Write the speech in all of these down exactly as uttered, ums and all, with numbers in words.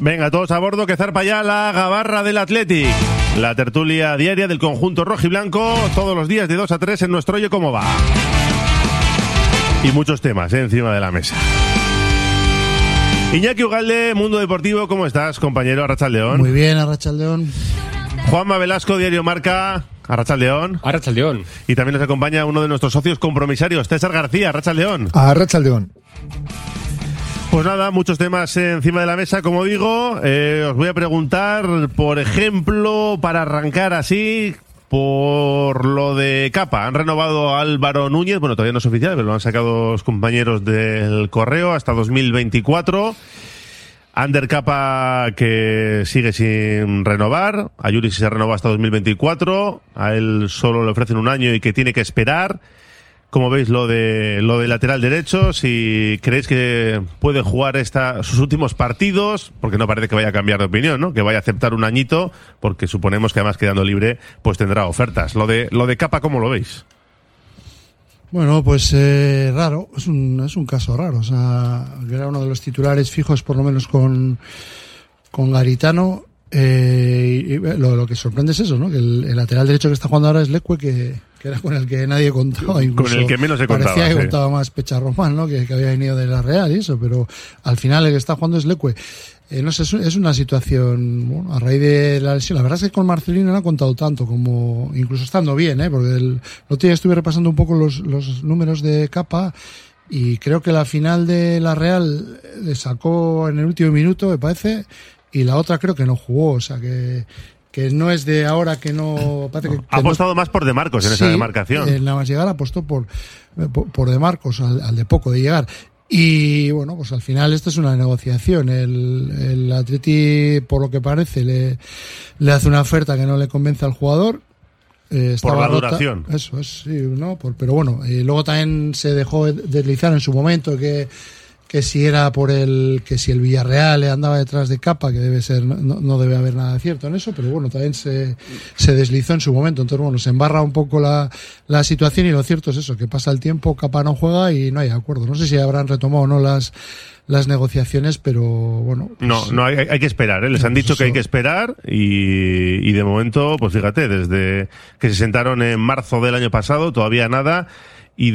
Venga, todos a bordo, que zarpa ya la gabarra del Athletic. La tertulia diaria del conjunto rojiblanco, todos los días de dos a tres en nuestro Oye Cómo Va. Y muchos temas ¿eh? encima de la mesa. Iñaki Ugalde, Mundo Deportivo, ¿cómo estás, compañero? Arratsaldeon. Muy bien, Arratsaldeon. Juanma Velasco, Diario Marca, Arratsaldeon. Arratsaldeon. Y también nos acompaña uno de nuestros socios compromisarios, César García, Arratsaldeon. Arratsaldeon. Pues nada, muchos temas encima de la mesa, como digo. Eh, os voy a preguntar, por ejemplo, para arrancar así, por lo de Capa. Han renovado a Álvaro Núñez, bueno, todavía no es oficial, pero lo han sacado los compañeros del Correo hasta dos mil veinticuatro. Ander Capa, que sigue sin renovar. A Yuri se renovó hasta dos mil veinticuatro. A él solo le ofrecen un año y que tiene que esperar. ¿Cómo veis lo de lo de lateral derecho? Si creéis que puede jugar esta, sus últimos partidos, porque no parece que vaya a cambiar de opinión, ¿no? Que vaya a aceptar un añito, porque suponemos que además quedando libre, pues tendrá ofertas. Lo de lo de Capa, ¿cómo lo veis? Bueno, pues eh, raro, es un es un caso raro. O sea, que era uno de los titulares fijos, por lo menos con con Garitano. Eh, y lo, lo que sorprende es eso, ¿no? Que el, el lateral derecho que está jugando ahora es Leque, que, que era con el que nadie contaba. Incluso con el que menos se contaba. Parecía que sí. contaba más Pecharromán, ¿no? Que, que había venido de la Real y eso, pero al final el que está jugando es Leque. Eh, no sé, es, es una situación, bueno, a raíz de la lesión. La verdad es que con Marcelino no ha contado tanto, como incluso estando bien, ¿eh? Porque el, el otro día estuve repasando un poco los, los números de Capa. Y creo que la final de la Real le sacó en el último minuto, me parece, y la otra creo que no jugó, o sea que que no es de ahora que no... Parece que, que ha apostado no, más por De Marcos en sí, esa demarcación. Eh, nada más llegar apostó por, por, por De Marcos, al, al de poco de llegar. Y bueno, pues al final esto es una negociación. El, el Atleti, por lo que parece, le, le hace una oferta que no le convence al jugador. Eh, por la rota, duración. Eso es, sí, ¿no? Por, pero bueno, eh, luego también se dejó deslizar en su momento que, que si era por el, que si el Villarreal le andaba detrás de Capa, que debe ser, no, no debe haber nada de cierto en eso, pero bueno, también se, se deslizó en su momento. Entonces bueno, se embarra un poco la, la situación y lo cierto es eso, que pasa el tiempo, Capa no juega y no hay acuerdo. No sé si habrán retomado o no las, las negociaciones, pero bueno. Pues, no, no hay, hay que esperar, ¿eh? Les han dicho eso. Que hay que esperar y, y de momento, pues fíjate, desde que se sentaron en marzo del año pasado, todavía nada. Y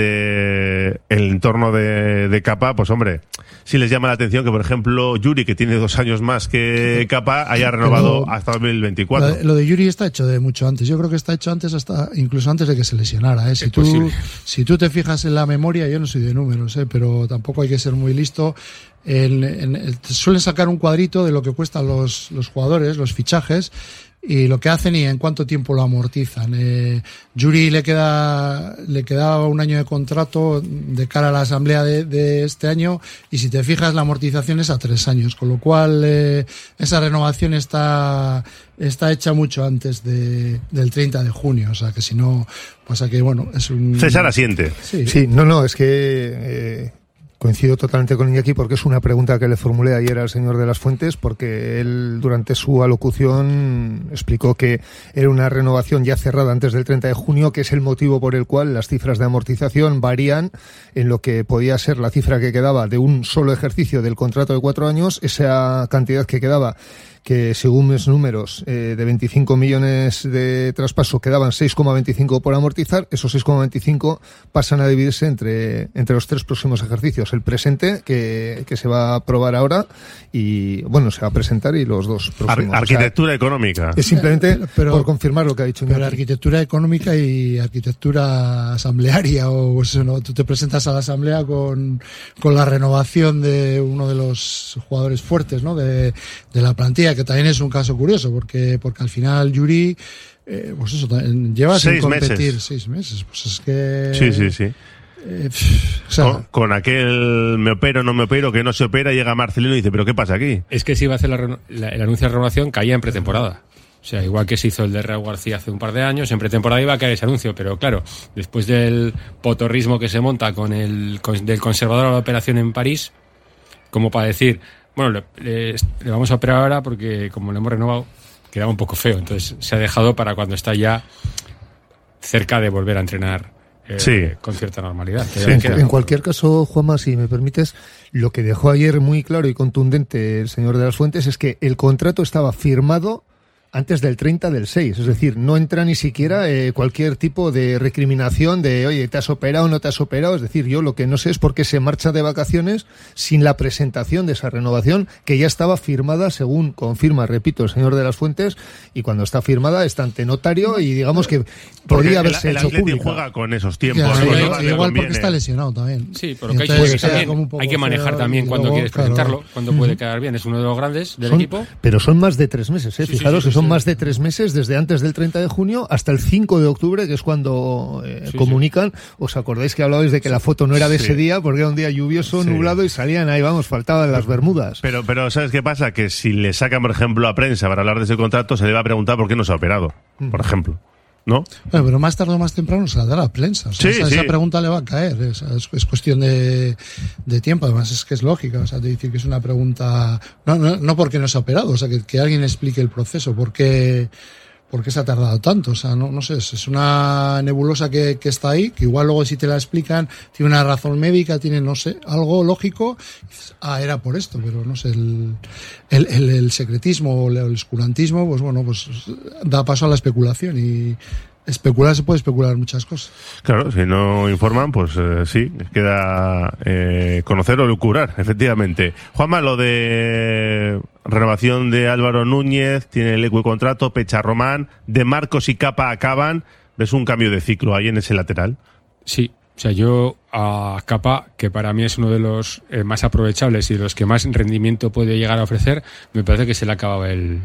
desde el entorno de, de Capa, pues hombre, sí les llama la atención que, por ejemplo, Yuri, que tiene dos años más que Capa, haya renovado Pero, hasta dos mil veinticuatro. Lo de, lo de Yuri está hecho de mucho antes. Yo creo que está hecho antes, hasta incluso antes de que se lesionara. ¿eh? Si, tú, si tú te fijas en la memoria, yo no soy de números, ¿eh? Pero tampoco hay que ser muy listo. En, en, en, suelen sacar un cuadrito de lo que cuestan los, los jugadores, los fichajes, y lo que hacen y en cuánto tiempo lo amortizan. Eh, Yuri le queda le quedaba un año de contrato de cara a la asamblea de, de este año, y si te fijas la amortización es a tres años, con lo cual eh, esa renovación está está hecha mucho antes de, del treinta de junio, o sea que si no, pasa que bueno, es un... César asiente. Sí, sí no, no, es que... Eh... Coincido totalmente con Iñaki porque es una pregunta que le formulé ayer al señor de las Fuentes, porque él durante su alocución explicó que era una renovación ya cerrada antes del treinta de junio, que es el motivo por el cual las cifras de amortización varían en lo que podía ser la cifra que quedaba de un solo ejercicio del contrato de cuatro años, esa cantidad que quedaba, que según mis números eh, de veinticinco millones de traspaso quedaban seis coma veinticinco por amortizar. Esos seis coma veinticinco pasan a dividirse entre entre los tres próximos ejercicios, el presente que, que se va a aprobar ahora y bueno, se va a presentar, y los dos próximos. Ar- arquitectura o sea, económica. Es simplemente pero, por confirmar lo que ha dicho. Pero arquitectura económica y arquitectura asamblearia, o eso, ¿no? Tú te presentas a la asamblea con, con la renovación de uno de los jugadores fuertes, ¿no? De, de la plantilla, que también es un caso curioso, porque porque al final Yuri, eh, pues eso, lleva seis sin competir meses. seis meses, pues es que... Sí, sí, sí. Eh, pff, o sea, con, con aquel me opero, no me opero, que no se opera, llega Marcelino y dice, ¿pero qué pasa aquí? Es que si iba a hacer la, la, el anuncio de renovación, caía en pretemporada. O sea, igual que se hizo el de Raúl García hace un par de años, en pretemporada iba a caer ese anuncio, pero claro, después del potorrismo que se monta con el con, del conservador a la operación en París, como para decir, bueno, le, le, le vamos a operar ahora porque como le hemos renovado, quedaba un poco feo. Entonces se ha dejado para cuando está ya cerca de volver a entrenar eh, sí. con cierta normalidad. Sí, en, en cualquier caso, Juanma, si me permites, lo que dejó ayer muy claro y contundente el señor de las Fuentes es que el contrato estaba firmado antes del treinta del seis, es decir, no entra ni siquiera eh, cualquier tipo de recriminación de, oye, ¿te has operado o no te has operado? Es decir, yo lo que no sé es por qué se marcha de vacaciones sin la presentación de esa renovación que ya estaba firmada, según confirma, repito, el señor de las Fuentes, y cuando está firmada está ante notario y digamos que podría haberse el, el hecho Atleti pública. juega con esos tiempos. Ya, sí, igual, igual, igual porque está lesionado también. Sí, pero que hay, Entonces, que, queda también, como un poco hay que manejar feo, también y cuando luego, quieres claro, presentarlo, cuando uh-huh. puede quedar bien. Es uno de los grandes del Son, equipo. Pero son más de tres meses, ¿eh? Sí, Fijaros sí, sí, que son sí. más de tres meses desde antes del treinta de junio hasta el cinco de octubre, que es cuando eh, Sí, comunican. Sí. ¿Os acordáis que hablabais de que la foto no era de Sí. ese día porque era un día lluvioso, Sí. nublado y salían ahí, vamos, faltaban las bermudas? Pero, pero ¿sabes qué pasa? Que si le sacan, por ejemplo, a prensa para hablar de ese contrato, se le va a preguntar por qué no se ha operado, por ejemplo. ¿No? Bueno, pero más tarde o más temprano saldrá la prensa. O sea, Sí, esa, sí. esa pregunta le va a caer. Es, es, es cuestión de, de tiempo. Además, es que es lógica. O sea, de decir que es una pregunta. No, no, no porque no se ha operado. O sea, que, que alguien explique el proceso. ¿Por qué, por qué se ha tardado tanto? O sea, no, no sé. Es una nebulosa que, que está ahí. Que igual luego, si te la explican, tiene una razón médica, tiene, no sé, algo lógico. Y dices, ah, era por esto. Pero no sé, el, el, el, el secretismo o el, el oscurantismo, pues bueno, pues da paso a la especulación. Y especular se puede especular muchas cosas. Claro, si no informan, pues eh, sí, queda eh, conocer o lucubrar, efectivamente. Juanma, lo de renovación de Álvaro Núñez, tiene el eco contrato, Pecha Román, de Marcos y Capa acaban, ¿ves un cambio de ciclo ahí en ese lateral? Sí, o sea, yo a Capa, que para mí es uno de los eh, más aprovechables y de los que más rendimiento puede llegar a ofrecer, me parece que se le ha acabado el...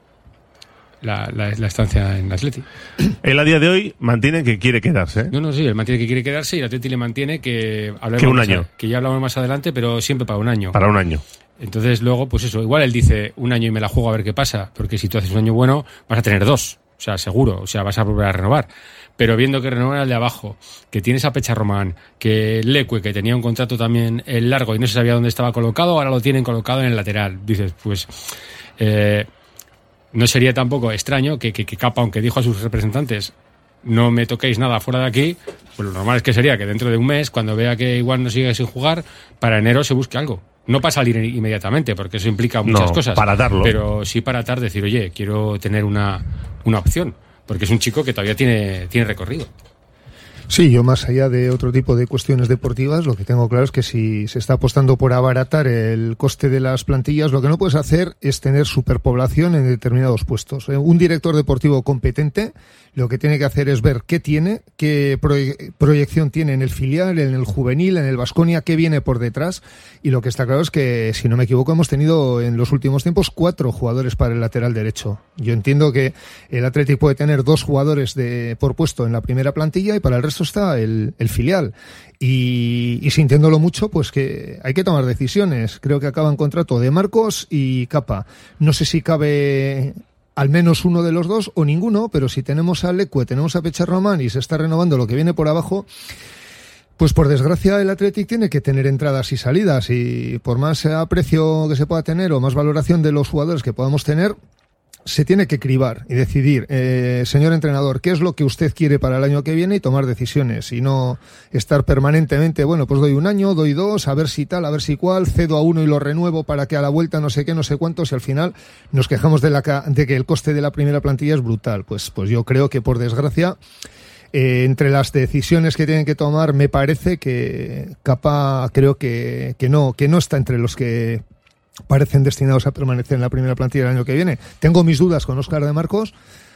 La, la, la estancia en Atleti. Él a día de hoy mantiene que quiere quedarse, ¿eh? No, no, sí, él mantiene que quiere quedarse y el Atleti le mantiene que... Que un año. A, que ya hablamos más adelante, pero siempre para un año. Para un año. Entonces luego, pues eso, igual él dice un año y me la juego a ver qué pasa, porque si tú haces un año bueno, vas a tener dos, o sea, seguro, o sea, vas a volver a renovar. Pero viendo que renovar al de abajo, que tienes a Pecha Román, que Leque, que tenía un contrato también largo y no se sabía dónde estaba colocado, ahora lo tienen colocado en el lateral. Dices, pues... Eh, no sería tampoco extraño que, que, que Capa, aunque dijo a sus representantes no me toquéis nada fuera de aquí, pues lo normal es que sería que dentro de un mes, cuando vea que igual no sigue sin jugar, para enero se busque algo. No para salir inmediatamente, porque eso implica muchas no, cosas. para darlo. Pero sí para atar, decir, oye, quiero tener una, una opción, porque es un chico que todavía tiene, tiene recorrido. Sí, yo más allá de otro tipo de cuestiones deportivas, lo que tengo claro es que si se está apostando por abaratar el coste de las plantillas, lo que no puedes hacer es tener superpoblación en determinados puestos. Un director deportivo competente lo que tiene que hacer es ver qué tiene, qué proye- proyección tiene en el filial, en el juvenil, en el Baskonia, qué viene por detrás. Y lo que está claro es que, si no me equivoco, hemos tenido en los últimos tiempos cuatro jugadores para el lateral derecho. Yo entiendo que el Athletic puede tener dos jugadores de por puesto en la primera plantilla y para el resto está el, el filial. Y, y sintiéndolo mucho, pues que hay que tomar decisiones. Creo que acaban contrato de Marcos y Capa. No sé si cabe al menos uno de los dos o ninguno, pero si tenemos a Leque, tenemos a Pecha Román y se está renovando lo que viene por abajo, pues por desgracia el Athletic tiene que tener entradas y salidas, y por más aprecio que se pueda tener o más valoración de los jugadores que podamos tener, se tiene que cribar y decidir, eh, señor entrenador, qué es lo que usted quiere para el año que viene y tomar decisiones, y no estar permanentemente, bueno, pues doy un año, doy dos, a ver si tal, a ver si cual, cedo a uno y lo renuevo para que a la vuelta no sé qué, no sé cuántos, y al final nos quejamos de, la, de que el coste de la primera plantilla es brutal. Pues, pues yo creo que, por desgracia, eh, entre las decisiones que tienen que tomar, me parece que Capa creo que, que no, que no está entre los que parecen destinados a permanecer en la primera plantilla el año que viene. Tengo mis dudas con Óscar de Marcos,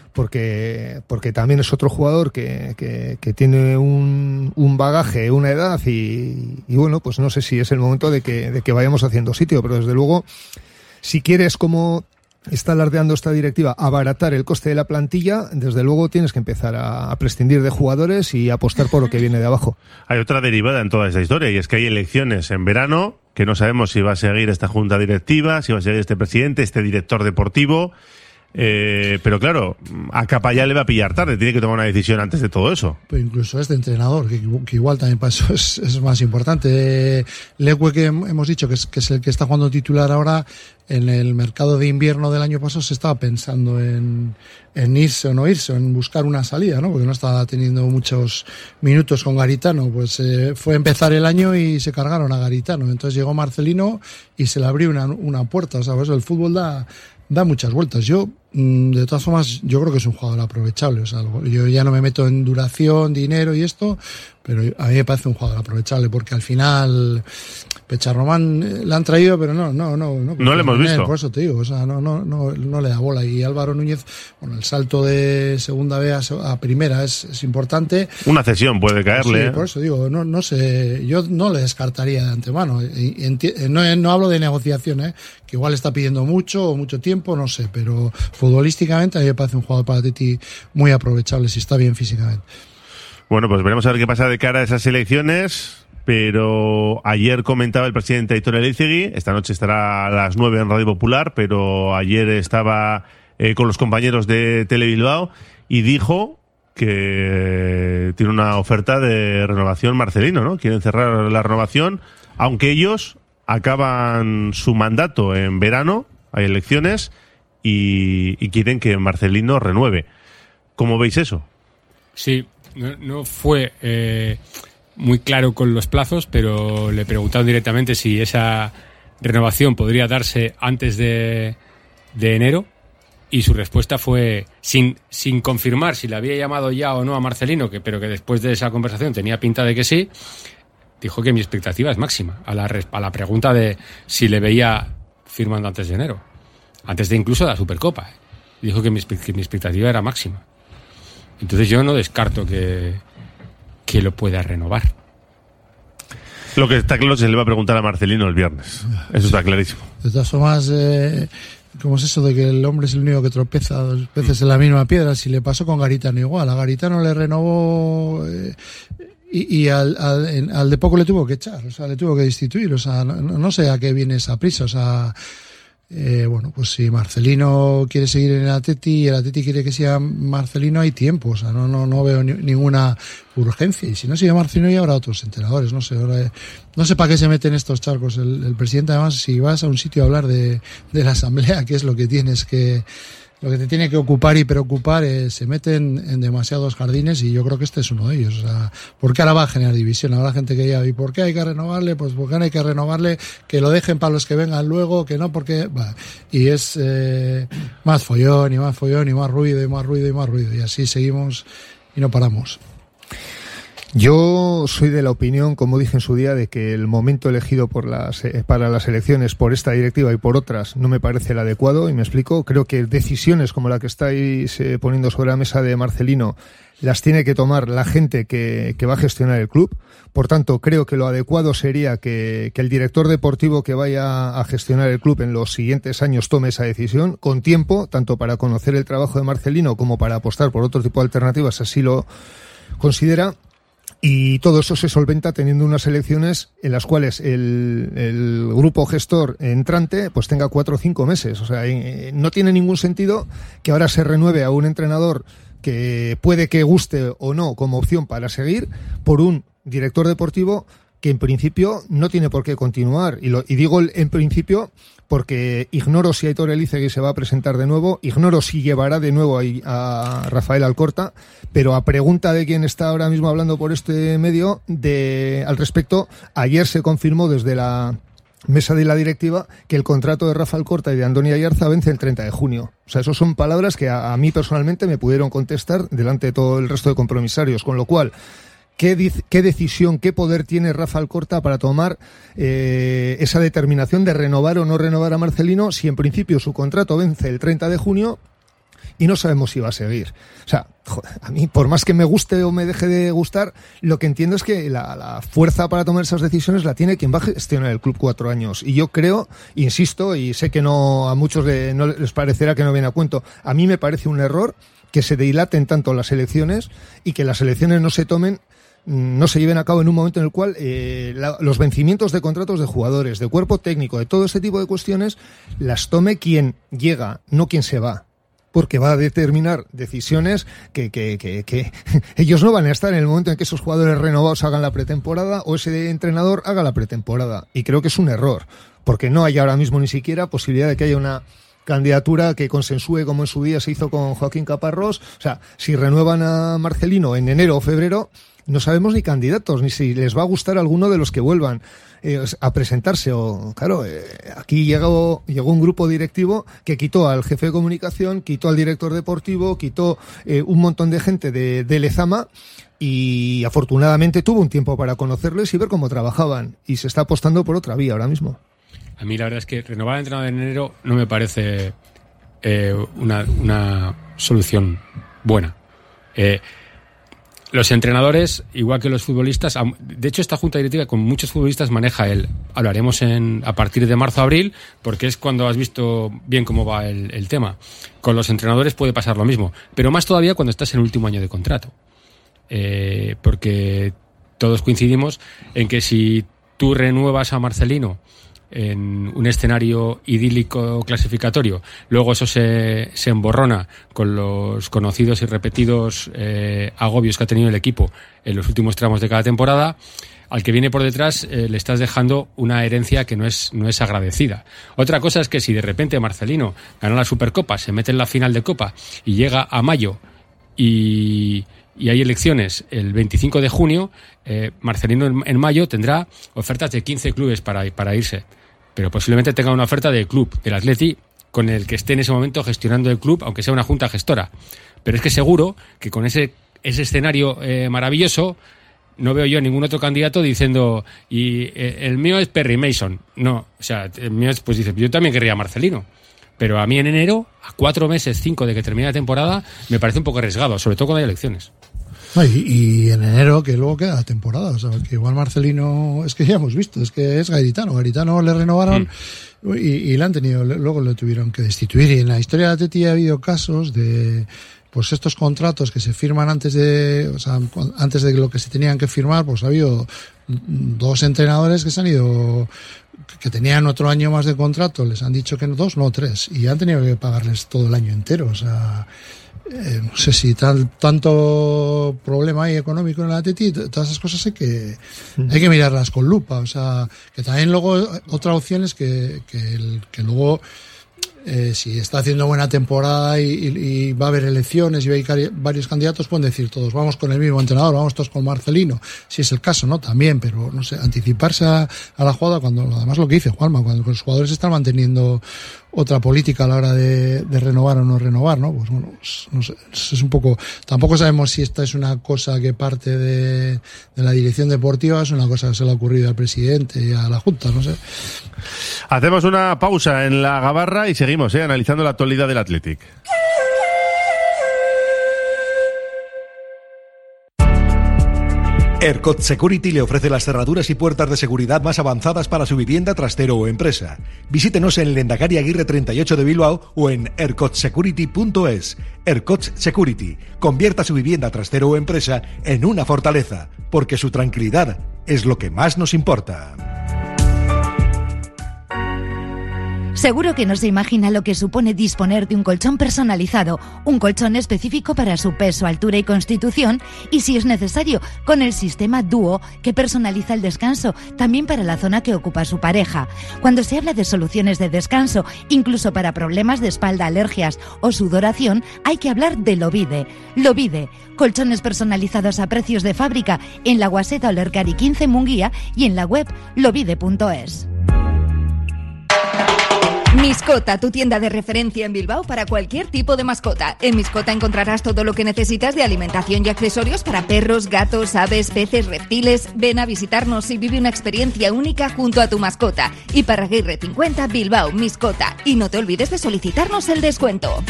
porque porque también es otro jugador que, que, que tiene un, un bagaje, una edad, y, y bueno, pues no sé si es el momento de que, de que vayamos haciendo sitio, pero desde luego, si quieres, como está alardeando esta directiva, abaratar el coste de la plantilla, desde luego tienes que empezar a, a prescindir de jugadores y apostar por lo que viene de abajo. Hay otra derivada en toda esta historia, y es que hay elecciones en verano, que no sabemos si va a seguir esta junta directiva, si va a seguir este presidente, este director deportivo. Eh, pero claro, a Capa ya le va a pillar tarde, tiene que tomar una decisión antes de todo eso. Pero incluso este entrenador, que, que igual también para eso es, es más importante. Leque, que hemos dicho que es, que es el que está jugando titular ahora, en el mercado de invierno del año pasado se estaba pensando en, en irse o no irse, en buscar una salida, ¿no? Porque no estaba teniendo muchos minutos con Garitano. Pues eh, fue empezar el año y se cargaron a Garitano. Entonces llegó Marcelino y se le abrió una, una puerta. O sea, pues el fútbol da, da muchas vueltas. Yo, de todas formas, yo creo que es un jugador aprovechable. O sea, yo ya no me meto en duración, dinero y esto, pero a mí me parece un jugador aprovechable, porque al final Pecharromán le han traído, pero no, no, no, no. No le hemos visto. Por eso te digo, o sea, no, no, no, no le da bola. Y Álvaro Núñez, bueno, el salto de segunda B a, a primera es, es importante. Una cesión puede caerle. Sí, por eso digo, no, no sé, yo no le descartaría de antemano. Enti- no, no hablo de negociación, ¿eh? Que igual está pidiendo mucho o mucho tiempo, no sé, pero futbolísticamente a mí me parece un jugador para Teti muy aprovechable si está bien físicamente. Bueno, pues veremos a ver qué pasa de cara a esas elecciones, pero ayer comentaba el presidente Aitor Elizegui, esta noche estará a las nueve en Radio Popular, pero ayer estaba eh, con los compañeros de Tele Bilbao y dijo que tiene una oferta de renovación Marcelino, ¿no? Quieren cerrar la renovación, aunque ellos acaban su mandato en verano, hay elecciones, y, y quieren que Marcelino renueve. ¿Cómo veis eso? Sí, no, no fue eh, muy claro con los plazos, pero le preguntaron directamente si esa renovación podría darse antes de, de enero, y su respuesta fue, sin, sin confirmar si le había llamado ya o no a Marcelino, que, pero que después de esa conversación tenía pinta de que sí, dijo que mi expectativa es máxima, a la, a la pregunta de si le veía firmando antes de enero, antes de incluso de la Supercopa. ¿eh? Dijo que mi, que mi expectativa era máxima. Entonces yo no descarto que, que lo pueda renovar. Lo que está claro es que se le va a preguntar a Marcelino el viernes. Eso está clarísimo. De todas formas, eh, ¿cómo es eso de que el hombre es el único que tropeza dos veces en la misma piedra? Si le pasó con Garitano igual. A Garitano le renovó eh, y, y al, al, en, al de poco le tuvo que echar. O sea, le tuvo que destituir. O sea, no, no sé a qué viene esa prisa. O sea... Eh, bueno, pues si Marcelino quiere seguir en el Atleti y el Atleti quiere que siga Marcelino, hay tiempo, o sea, no, no, no veo ni, ninguna urgencia. Y si no sigue Marcelino, ya habrá otros entrenadores, no sé, ahora, no sé para qué se meten estos charcos. El, el presidente, además, si vas a un sitio a hablar de, de la asamblea, que es lo que tienes que, lo que te tiene que ocupar y preocupar, eh, se meten en demasiados jardines, y yo creo que este es uno de ellos. O sea, ¿por qué ahora va a generar división? Habrá gente que diga, ¿y por qué hay que renovarle? Pues porque no hay que renovarle, que lo dejen para los que vengan luego, que no, porque... Bah, y es eh, más follón y más follón y más ruido y más ruido y más ruido. Y así seguimos y no paramos. Yo soy de la opinión, como dije en su día, de que el momento elegido por las, eh, para las elecciones por esta directiva y por otras no me parece el adecuado, y me explico. Creo que decisiones como la que estáis eh, poniendo sobre la mesa de Marcelino las tiene que tomar la gente que, que va a gestionar el club. Por tanto, creo que lo adecuado sería que, que el director deportivo que vaya a gestionar el club en los siguientes años tome esa decisión con tiempo, tanto para conocer el trabajo de Marcelino como para apostar por otro tipo de alternativas, así lo considera. Y todo eso se solventa teniendo unas elecciones en las cuales el, el grupo gestor entrante pues tenga cuatro o cinco meses. O sea, no tiene ningún sentido que ahora se renueve a un entrenador que puede que guste o no como opción para seguir por un director deportivo que en principio no tiene por qué continuar. Y, lo, y digo en principio porque ignoro si Aitor Elizegui se va a presentar de nuevo, ignoro si llevará de nuevo a, a Rafael Alcorta, pero a pregunta de quien está ahora mismo hablando por este medio de al respecto, ayer se confirmó desde la mesa de la directiva que el contrato de Rafa Alcorta y de Andoni Ayarza vence el treinta de junio. O sea, eso son palabras que a, a mí personalmente me pudieron contestar delante de todo el resto de compromisarios, con lo cual... ¿Qué, dic- ¿Qué decisión, qué poder tiene Rafa Alcorta para tomar eh, esa determinación de renovar o no renovar a Marcelino si en principio su contrato vence el treinta de junio y no sabemos si va a seguir? O sea, joder, a mí, por más que me guste o me deje de gustar, lo que entiendo es que la, la fuerza para tomar esas decisiones la tiene quien va a gestionar el club cuatro años. Y yo creo, insisto, y sé que no a muchos de, no les parecerá que no viene a cuento, a mí me parece un error que se dilaten tanto las elecciones y que las elecciones no se tomen no se lleven a cabo en un momento en el cual eh, la, los vencimientos de contratos de jugadores, de cuerpo técnico, de todo este tipo de cuestiones, las tome quien llega, no quien se va. porque va a determinar decisiones que, que, que, que ellos no van a estar en el momento en que esos jugadores renovados hagan la pretemporada o ese entrenador haga la pretemporada. Y creo que es un error, porque no hay ahora mismo ni siquiera posibilidad de que haya una candidatura que consensúe como en su día se hizo con Joaquín Caparrós. O sea, si renuevan a Marcelino en enero o febrero, no sabemos ni candidatos, ni si les va a gustar alguno de los que vuelvan eh, a presentarse. O claro, eh, aquí llegó, llegó un grupo directivo que quitó al jefe de comunicación, quitó al director deportivo, quitó eh, un montón de gente de, de Lezama, y afortunadamente tuvo un tiempo para conocerles y ver cómo trabajaban, y se está apostando por otra vía ahora mismo. A mí la verdad es que renovar al entrenador en enero no me parece eh, una, una solución buena. Eh, los entrenadores, igual que los futbolistas, de hecho esta junta directiva con muchos futbolistas maneja el, hablaremos en, a partir de marzo-abril, porque es cuando has visto bien cómo va el, el tema. Con los entrenadores puede pasar lo mismo, pero más todavía cuando estás en el último año de contrato. Eh, porque todos coincidimos en que si tú renuevas a Marcelino en un escenario idílico clasificatorio, luego eso se, se emborrona con los conocidos y repetidos eh, agobios que ha tenido el equipo en los últimos tramos de cada temporada, al que viene por detrás eh, le estás dejando una herencia que no es, no es agradecida. Otra cosa es que si de repente Marcelino gana la Supercopa, se mete en la final de Copa y llega a mayo y... y hay elecciones el veinticinco de junio, eh, Marcelino en, en mayo tendrá ofertas de quince clubes para, para irse, pero posiblemente tenga una oferta del club, del Atleti, con el que esté en ese momento gestionando el club, aunque sea una junta gestora. Pero es que seguro que con ese, ese escenario eh, maravilloso no veo yo a ningún otro candidato diciendo y eh, el mío es Perry Mason. No, o sea, el mío es, pues dice, yo también querría a Marcelino. Pero a mí en enero, a cuatro meses, cinco de que termine la temporada, me parece un poco arriesgado, sobre todo cuando hay elecciones. No, y, y en enero, que luego queda la temporada, o sea, que igual Marcelino, es que ya hemos visto, es que es Garitano, Garitano le renovaron mm. y, y le han tenido, luego le tuvieron que destituir, y en la historia de Atleti ha habido casos de, pues estos contratos que se firman antes de, o sea, antes de lo que se tenían que firmar, pues ha habido dos entrenadores que se han ido, que tenían otro año más de contrato, les han dicho que no, dos, no tres, y han tenido que pagarles todo el año entero, o sea, eh, no sé si tal, tanto problema hay económico en el Atleti, todas esas cosas hay que, hay que mirarlas con lupa, o sea, que también luego, otra opción es que, que, el, que luego, Eh, si está haciendo buena temporada y, y, y va a haber elecciones y hay varios candidatos, pueden decir todos, vamos con el mismo entrenador, vamos todos con Marcelino, si es el caso, ¿no? También, pero no sé, anticiparse a, a la jugada cuando, además lo que dice Juanma, cuando los jugadores están manteniendo otra política a la hora de, de renovar o no renovar, ¿no? Pues bueno, pues, no sé, es un poco, tampoco sabemos si esta es una cosa que parte de, de la dirección deportiva, es una cosa que se le ha ocurrido al presidente y a la Junta, no sé. Hacemos una pausa en la gabarra y seguimos, ¿eh? Analizando la actualidad del Athletic. ERCOT Security le ofrece las cerraduras y puertas de seguridad más avanzadas para su vivienda, trastero o empresa. Visítenos en Lehendakari Aguirre treinta y ocho de Bilbao o en ercot security punto es. ERCOT Security. Convierta su vivienda, trastero o empresa en una fortaleza, porque su tranquilidad es lo que más nos importa. Seguro que no se imagina lo que supone disponer de un colchón personalizado, un colchón específico para su peso, altura y constitución, y si es necesario, con el sistema Duo, que personaliza el descanso, también para la zona que ocupa su pareja. Cuando se habla de soluciones de descanso, incluso para problemas de espalda, alergias o sudoración, hay que hablar de Lovide. Lovide, colchones personalizados a precios de fábrica en la Guaseta Olercari quince Munguía y en la web lovide punto es. Miscota, tu tienda de referencia en Bilbao para cualquier tipo de mascota. En Miscota encontrarás todo lo que necesitas de alimentación y accesorios para perros, gatos, aves, peces, reptiles. Ven a visitarnos y vive una experiencia única junto a tu mascota. Y para Aguirre cincuenta, Bilbao, Miscota. Y no te olvides de solicitarnos el descuento.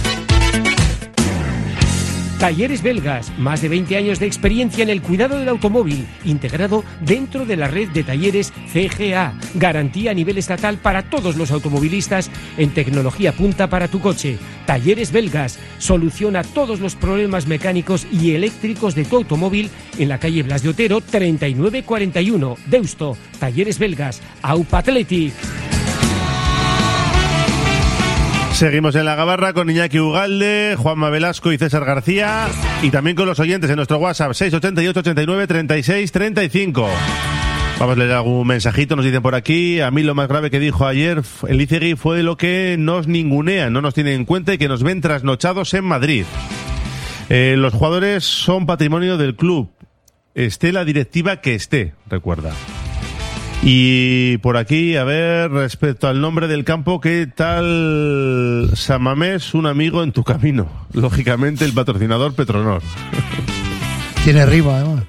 Talleres Belgas, más de veinte años de experiencia en el cuidado del automóvil, integrado dentro de la red de talleres C G A. Garantía a nivel estatal para todos los automovilistas en tecnología punta para tu coche. Talleres Belgas, soluciona todos los problemas mecánicos y eléctricos de tu automóvil en la calle Blas de Otero treinta y nueve cuarenta y uno, Deusto. Talleres Belgas, Aupa Athletic. Seguimos en la gabarra con Iñaki Ugalde, Juanma Velasco y César García, y también con los oyentes en nuestro WhatsApp seis ocho ocho, ochenta y nueve, treinta y seis, treinta y cinco. Vamos a leer algún mensajito, nos dicen por aquí. A mí lo más grave que dijo ayer el Izegui fue lo que nos ningunean, no nos tienen en cuenta y que nos ven trasnochados en Madrid. Eh, los jugadores son patrimonio del club, esté la directiva que esté, recuerda. Y por aquí, a ver, respecto al nombre del campo, ¿qué tal San Mamés, un amigo en tu camino? Lógicamente el patrocinador Petronor. Tiene rima, además.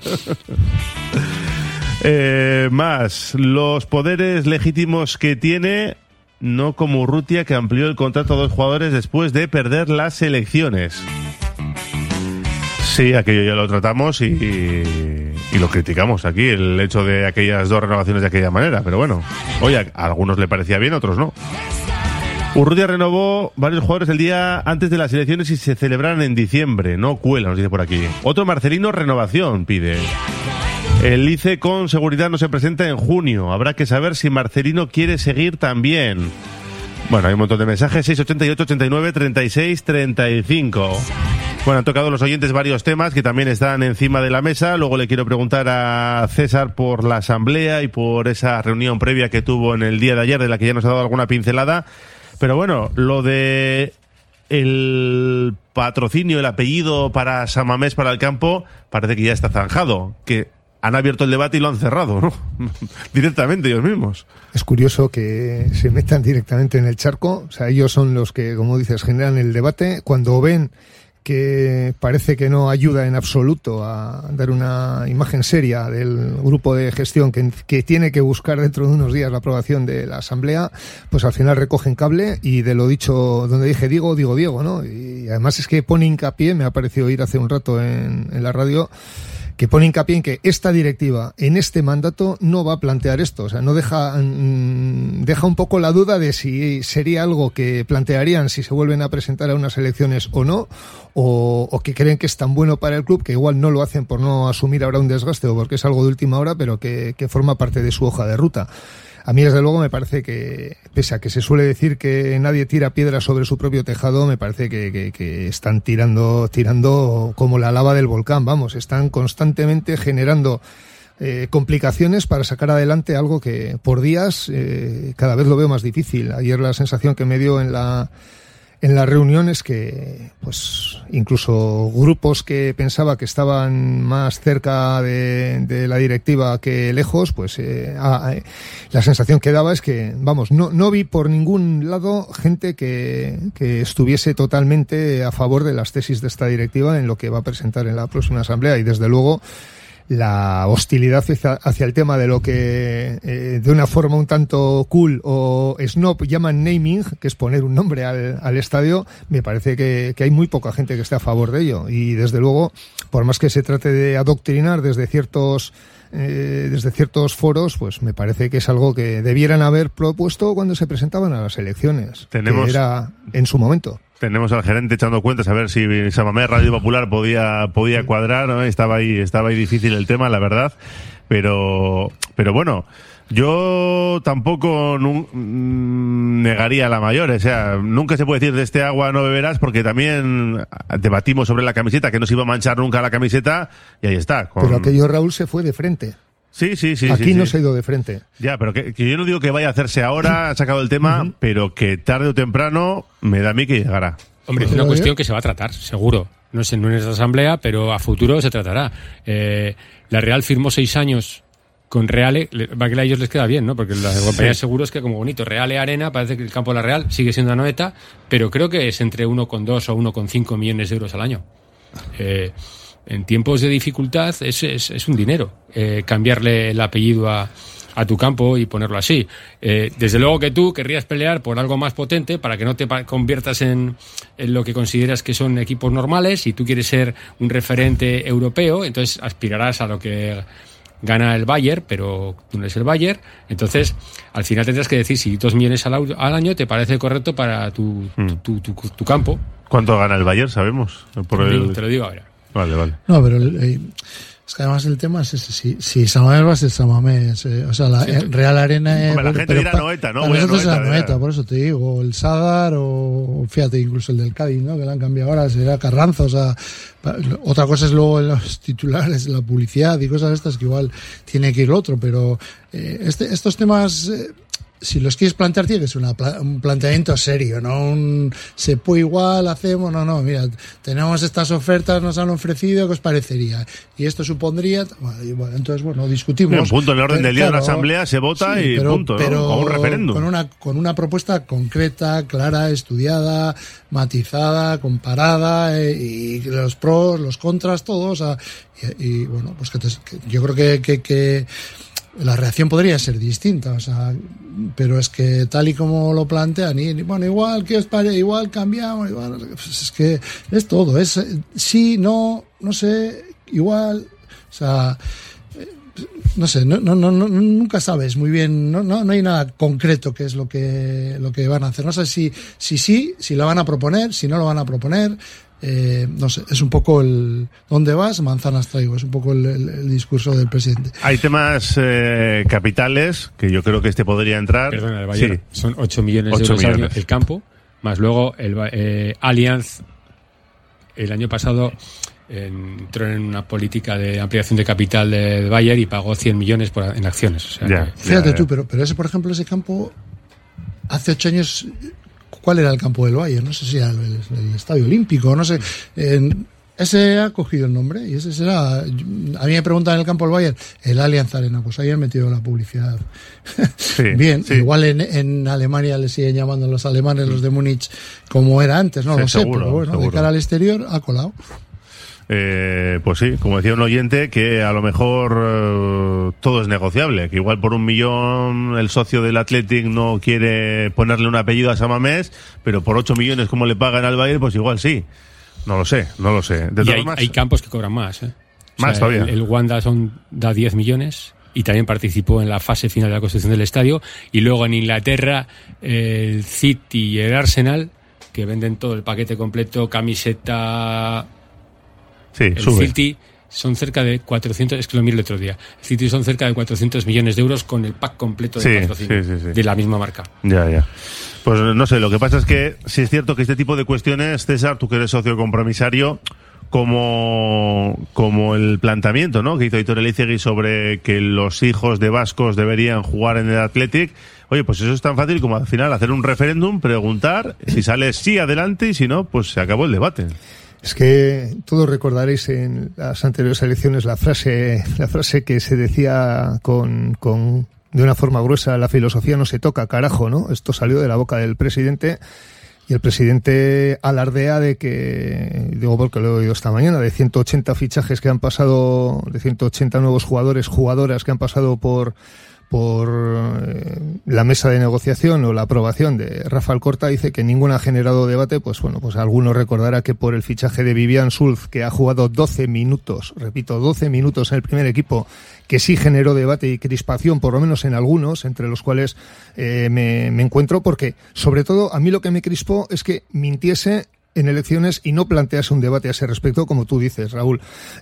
Eh, más, los poderes legítimos que tiene, no como Urrutia, que amplió el contrato a dos jugadores después de perder las elecciones. Sí, aquello ya lo tratamos y, y, y lo criticamos aquí, el hecho de aquellas dos renovaciones de aquella manera, pero bueno, oye, a algunos le parecía bien, a otros no. Urrutia renovó varios jugadores el día antes de las elecciones y se celebran en diciembre, no cuela, nos dice por aquí. Otro Marcelino, renovación, pide. El I C E con seguridad no se presenta en junio. Habrá que saber si Marcelino quiere seguir también. Bueno, hay un montón de mensajes. seis ocho ocho, ochenta y nueve, treinta y seis, treinta y cinco. Bueno, han tocado los oyentes varios temas que también están encima de la mesa. Luego le quiero preguntar a César por la asamblea y por esa reunión previa que tuvo en el día de ayer, de la que ya nos ha dado alguna pincelada. Pero bueno, lo de el patrocinio, el apellido para San Mamés, para el campo, parece que ya está zanjado. Que han abierto el debate y lo han cerrado, ¿no? Directamente ellos mismos. Es curioso que se metan directamente en el charco. O sea, ellos son los que, como dices, generan el debate. Cuando ven que parece que no ayuda en absoluto a dar una imagen seria del grupo de gestión que, que tiene que buscar dentro de unos días la aprobación de la asamblea, pues al final recogen cable y de lo dicho, donde dije digo, digo Diego, ¿no? Y además es que pone hincapié, me ha parecido oír hace un rato en, en la radio, que pone hincapié en que esta directiva en este mandato no va a plantear esto, o sea, no deja mmm, deja un poco la duda de si sería algo que plantearían si se vuelven a presentar a unas elecciones o no, o, o que creen que es tan bueno para el club que igual no lo hacen por no asumir ahora un desgaste o porque es algo de última hora, pero que, que forma parte de su hoja de ruta. A mí, desde luego, me parece que, pese a que se suele decir que nadie tira piedras sobre su propio tejado, me parece que, que, que están tirando, tirando como la lava del volcán, vamos, están constantemente generando eh, complicaciones para sacar adelante algo que por días eh, cada vez lo veo más difícil. Ayer la sensación que me dio en la en la reunión es que, pues, incluso grupos que pensaba que estaban más cerca de, de la directiva que lejos, pues eh, a, a, la sensación que daba es que, vamos, no, no vi por ningún lado gente que, que estuviese totalmente a favor de las tesis de esta directiva en lo que va a presentar en la próxima asamblea, y desde luego la hostilidad hacia, hacia el tema de lo que eh, de una forma un tanto cool o snob llaman naming, que es poner un nombre al, al estadio, me parece que, que hay muy poca gente que esté a favor de ello, y desde luego, por más que se trate de adoctrinar desde ciertos eh, desde ciertos foros, pues me parece que es algo que debieran haber propuesto cuando se presentaban a las elecciones. Tenemos, que era en su momento. Tenemos al gerente echando cuentas a ver si San Mamés Radio Popular podía podía cuadrar, ¿no? Estaba ahí, estaba ahí difícil el tema, la verdad, pero pero bueno, yo tampoco nu- negaría la mayor, o sea, nunca se puede decir de este agua no beberás, porque también debatimos sobre la camiseta, que no se iba a manchar nunca la camiseta, y ahí está. Con... Pero aquello, Raúl, se fue de frente. Sí, sí, sí. Aquí sí, no sí. se ha ido de frente. Ya, pero que, que yo no digo que vaya a hacerse ahora, ha sacado el tema, uh-huh. pero que tarde o temprano me da a mí que llegará. Hombre, es una cuestión que se va a tratar, seguro. No sé, no en esta asamblea, pero a futuro se tratará. Eh, la Real firmó seis años con Reale, va que a ellos les queda bien, ¿no? Porque las compañías sí. seguros que como bonito, Reale Arena, parece que el campo de la Real sigue siendo Anoeta, pero creo que es entre uno coma dos o uno coma cinco millones de euros al año. Eh, en tiempos de dificultad es, es, es un dinero eh, cambiarle el apellido a, a tu campo y ponerlo así. Eh, desde luego que tú querrías pelear por algo más potente para que no te pa- conviertas en, en lo que consideras que son equipos normales, y tú quieres ser un referente europeo, entonces aspirarás a lo que gana el Bayern, pero tú no eres el Bayern, entonces al final tendrás que decir si dos millones al, al año te parece correcto para tu, mm. tu, tu, tu, tu campo. ¿Cuánto gana el Bayern? ¿Sabemos? Por te, el... digo, te lo digo ahora. Vale, vale. No, pero eh, Es que además el tema es ese, si, si Samamés va a ser Samamés, eh, o sea, la sí. Real Arena... Hombre, la gente dirá Noeta, ¿no? Para nosotros es la Noeta, por eso te digo, el Sadar o, fíjate, incluso el del Cádiz, ¿no? Que le han cambiado ahora, será Carranza, o sea, otra cosa es luego en los titulares, la publicidad y cosas estas que igual tiene que ir lo otro, pero eh, este, estos temas... Eh, si los quieres plantear, tiene que ser una, un planteamiento serio, no un se puede igual, hacemos, no, no, mira, tenemos estas ofertas, nos han ofrecido, ¿qué os parecería? Y esto supondría, bueno, entonces, bueno, discutimos. Un punto en el orden pero, del día claro, de la asamblea se vota sí, y pero, punto, pero ¿no? Como un referéndum. Con una, con una propuesta concreta, clara, estudiada, matizada, comparada, eh, y los pros, los contras, todos, o sea, y, y bueno, pues que, te, que yo creo que, que, que la reacción podría ser distinta, o sea, pero es que tal y como lo plantean, y bueno, igual que os pare, igual cambiamos, igual, pues es que es todo, es sí, no, no sé, igual, o sea, no sé, no, no, no, nunca sabes muy bien, no, no, no hay nada concreto que es lo que, lo que van a hacer, no sé si, si sí, si lo van a proponer, si no lo van a proponer. Eh, no sé, es un poco el ¿dónde vas? Manzanas traigo, es un poco el, el, el discurso del presidente. Hay temas eh, capitales que yo creo que este podría entrar. Perdona, el Bayern, sí. Son ocho millones ocho de euros millones. el campo, más luego el eh, Allianz el año pasado entró en una política de ampliación de capital de Bayern y pagó cien millones por, en acciones. O sea, ya, que, fíjate ya, tú, ya. pero, pero ese, por ejemplo, ese campo hace ocho años... ¿Cuál era el campo del Bayern? No sé si era el, el Estadio Olímpico, no sé. Eh, ese ha cogido el nombre y ese será... A mí me preguntan en el campo del Bayern, el Allianz Arena, pues ahí han metido la publicidad. Sí, bien, sí. Igual en, en Alemania le siguen llamando los alemanes, los de Múnich, como era antes, no sí, lo sé, seguro, pero bueno, seguro. de cara al exterior ha colado. Eh, pues sí, como decía un oyente, que a lo mejor eh, todo es negociable, que igual por un millón el socio del Athletic no quiere ponerle un apellido a Samamés, pero por ocho millones como le pagan al Bayern, pues igual sí. No lo sé, no lo sé. De y todas hay, más, hay campos que cobran más, ¿eh? O Más sea, todavía. El, el Wanda son, da diez millones y también participó en la fase final de la construcción del estadio. Y luego en Inglaterra, el City y el Arsenal, que venden todo el paquete completo, camiseta... Sí, el sube. City son cerca de cuatrocientos, es que lo miré el otro día, el City son cerca de cuatrocientos millones de euros con el pack completo de Sí, patrocinio sí, sí, sí. de la misma marca. Ya, ya. Pues no sé, lo que pasa es que sí es cierto que este tipo de cuestiones, César, tú que eres socio compromisario, como, como el planteamiento, ¿no?, que hizo Aitor Elizegui sobre que los hijos de vascos deberían jugar en el Athletic. Oye, pues eso es tan fácil como al final hacer un referéndum, preguntar, si sale sí adelante y si no, pues se acabó el debate. Es que todos recordaréis en las anteriores elecciones la frase, la frase que se decía con, con, de una forma gruesa, la filosofía no se toca, carajo, ¿no? Esto salió de la boca del presidente y el presidente alardea de que, digo porque lo he oído esta mañana, de ciento ochenta fichajes que han pasado, de ciento ochenta nuevos jugadores, jugadoras que han pasado por, por eh, la mesa de negociación o la aprobación de Rafa Alcorta, dice que ninguno ha generado debate. Pues bueno, pues alguno recordará que por el fichaje de Vivian Sulz, que ha jugado doce minutos, repito, doce minutos en el primer equipo, que sí generó debate y crispación, por lo menos en algunos, entre los cuales eh, me, me encuentro, porque sobre todo a mí lo que me crispó es que mintiese en elecciones y no plantease un debate a ese respecto, como tú dices, Raúl.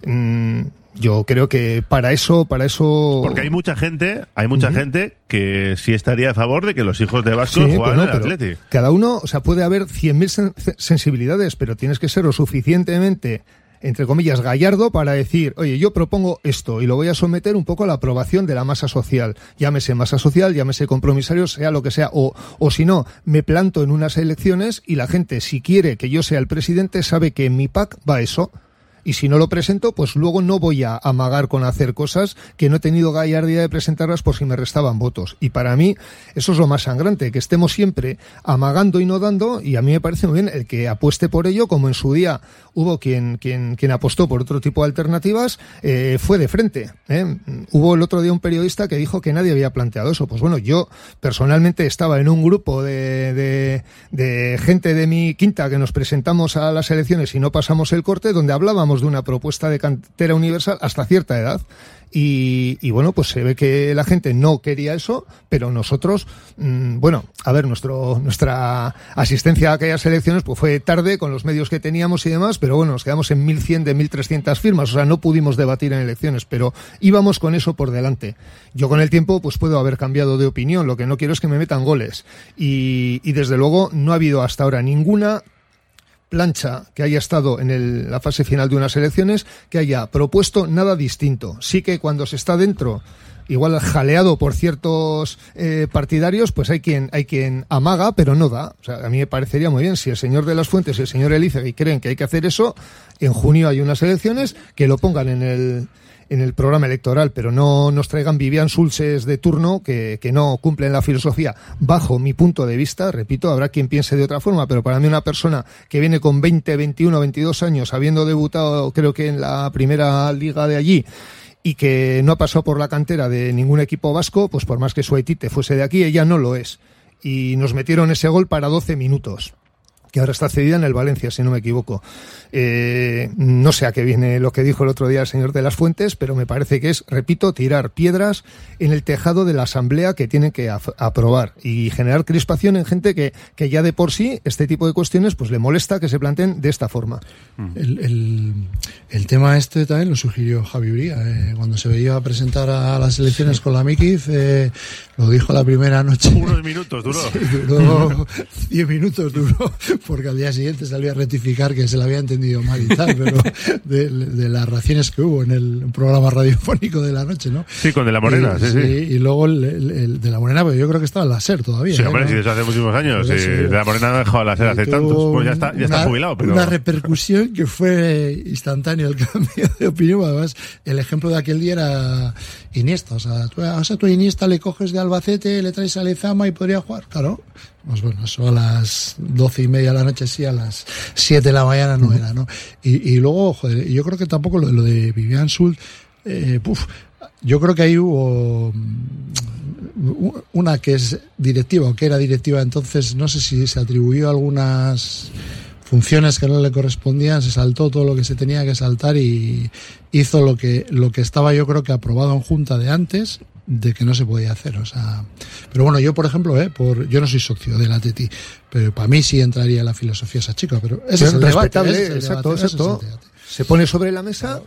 Mm, yo creo que para eso, para eso... Porque hay mucha gente, hay mucha uh-huh. gente que sí estaría a favor de que los hijos de Vasco sí, jugaran en el Athletic. Cada uno, o sea, puede haber cien mil sen- sensibilidades, pero tienes que ser lo suficientemente, entre comillas, gallardo para decir, oye, yo propongo esto y lo voy a someter un poco a la aprobación de la masa social. Llámese masa social, llámese compromisario, sea lo que sea. O, o si no, me planto en unas elecciones y la gente, si quiere que yo sea el presidente, sabe que en mi pack va eso. Y si no lo presento, pues luego no voy a amagar con hacer cosas que no he tenido gallardía de presentarlas por si me restaban votos. Y para mí eso es lo más sangrante, que estemos siempre amagando y no dando, y a mí me parece muy bien el que apueste por ello, como en su día hubo quien quien quien apostó por otro tipo de alternativas, eh, fue de frente. ¿eh? Hubo el otro día un periodista que dijo que nadie había planteado eso. Pues bueno, yo personalmente estaba en un grupo de, de, de gente de mi quinta que nos presentamos a las elecciones y no pasamos el corte, donde hablábamos de una propuesta de cantera universal hasta cierta edad. y, y bueno, pues se ve que la gente no quería eso, pero nosotros, mmm, bueno, a ver, nuestro nuestra asistencia a aquellas elecciones pues fue tarde con los medios que teníamos y demás, pero bueno, nos quedamos en mil cien de mil trescientas firmas, o sea, no pudimos debatir en elecciones, pero íbamos con eso por delante. Yo con el tiempo pues puedo haber cambiado de opinión, lo que no quiero es que me metan goles, y, y desde luego no ha habido hasta ahora ninguna plancha que haya estado en el, la fase final de unas elecciones que haya propuesto nada distinto. Sí que cuando se está dentro, igual jaleado por ciertos eh, partidarios, pues hay quien hay quien amaga, pero no da. O sea, a mí me parecería muy bien si el señor de las Fuentes y el señor Elízegui creen que hay que hacer eso, en junio hay unas elecciones, que lo pongan en el en el programa electoral, pero no nos traigan Vivian Sulces de turno que, que no cumplen la filosofía. Bajo mi punto de vista, repito, habrá quien piense de otra forma, pero para mí una persona que viene con veinte, veintiuno, veintidós años, habiendo debutado creo que en la primera liga de allí, y que no ha pasado por la cantera de ningún equipo vasco, pues por más que su Aitite fuese de aquí, ella no lo es. Y nos metieron ese gol para doce minutos. Que ahora está cedida en el Valencia, si no me equivoco. Eh, no sé a qué viene lo que dijo el otro día el señor de las Fuentes, pero me parece que es, repito, tirar piedras en el tejado de la asamblea que tienen que af- aprobar y generar crispación en gente que, que ya de por sí este tipo de cuestiones pues le molesta que se planteen de esta forma. El, el, el tema este también lo sugirió Javi Uría, eh, cuando se veía a presentar a las elecciones sí. con la Miquiz, eh, lo dijo la primera noche. Unos minutos duró. Sí, duró diez minutos duró, porque al día siguiente salió a rectificar que se le había entendido mal y tal, pero de, de las reacciones que hubo en el programa radiofónico de la noche, ¿no? Sí, con De la Morena, y, sí, sí. Y luego el, el, el de la Morena, pero yo creo que estaba en la SER todavía. Sí, ¿eh? hombre, ¿no? sí, eso hace muchísimos años. Sí, sí. De la Morena no ha dejado la SER hace tantos. Pues ya está, ya una, está jubilado, pero... Una repercusión que fue instantáneo el cambio de opinión. Además, el ejemplo de aquel día era Iniesta. O sea, tú, o sea, tú a Iniesta le coges de Albacete, le traes a Lezama y podría jugar. Claro. Pues bueno, eso a las doce y media de la noche sí, a las siete de la mañana no era, ¿no? Y, y luego, joder, yo creo que tampoco lo, lo de Vivian Sulz, eh, puf, yo creo que ahí hubo una que es directiva, o que era directiva entonces, no sé si se atribuyó algunas funciones que no le correspondían, se saltó todo lo que se tenía que saltar y hizo lo que, lo que estaba yo creo que aprobado en Junta de antes, de que no se podía hacer, o sea, pero bueno, yo por ejemplo, eh, por, yo no soy socio del Atleti, pero para mí sí entraría en la filosofía esa chica, pero ese es el respetable, debate, ese es el exacto, debate, exacto. ese es el debate. Se pone sobre la mesa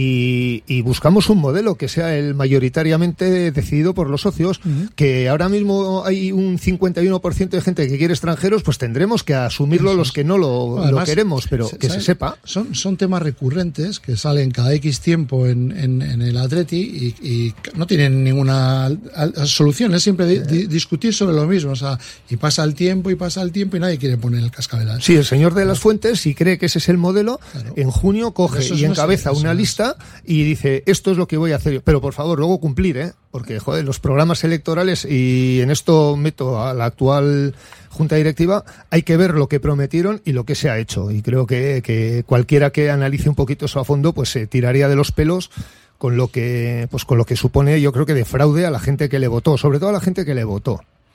y, y buscamos un modelo que sea el mayoritariamente decidido por los socios, uh-huh. que ahora mismo hay un cincuenta y uno por ciento de gente que quiere extranjeros, pues tendremos que asumirlo los que no lo, Además, lo queremos, pero que ¿sabes? se sepa. Son, son temas recurrentes que salen cada X tiempo en, en, en el Atleti y, y no tienen ninguna solución, es siempre di, di, discutir sobre lo mismo, o sea, y pasa el tiempo y pasa el tiempo y nadie quiere poner el cascabel. Sí, el señor de las Fuentes, si cree que ese es el modelo, claro. en junio coge y encabeza una lista y dice, esto es lo que voy a hacer. Pero por favor, luego cumplir, ¿eh? Porque, joder, los programas electorales, y en esto meto a la actual Junta Directiva, hay que ver lo que prometieron y lo que se ha hecho. Y creo que, que cualquiera que analice un poquito eso a fondo, pues se tiraría de los pelos con lo que, pues con lo que supone, yo creo que de fraude a la gente que le votó, sobre todo a la gente que le votó.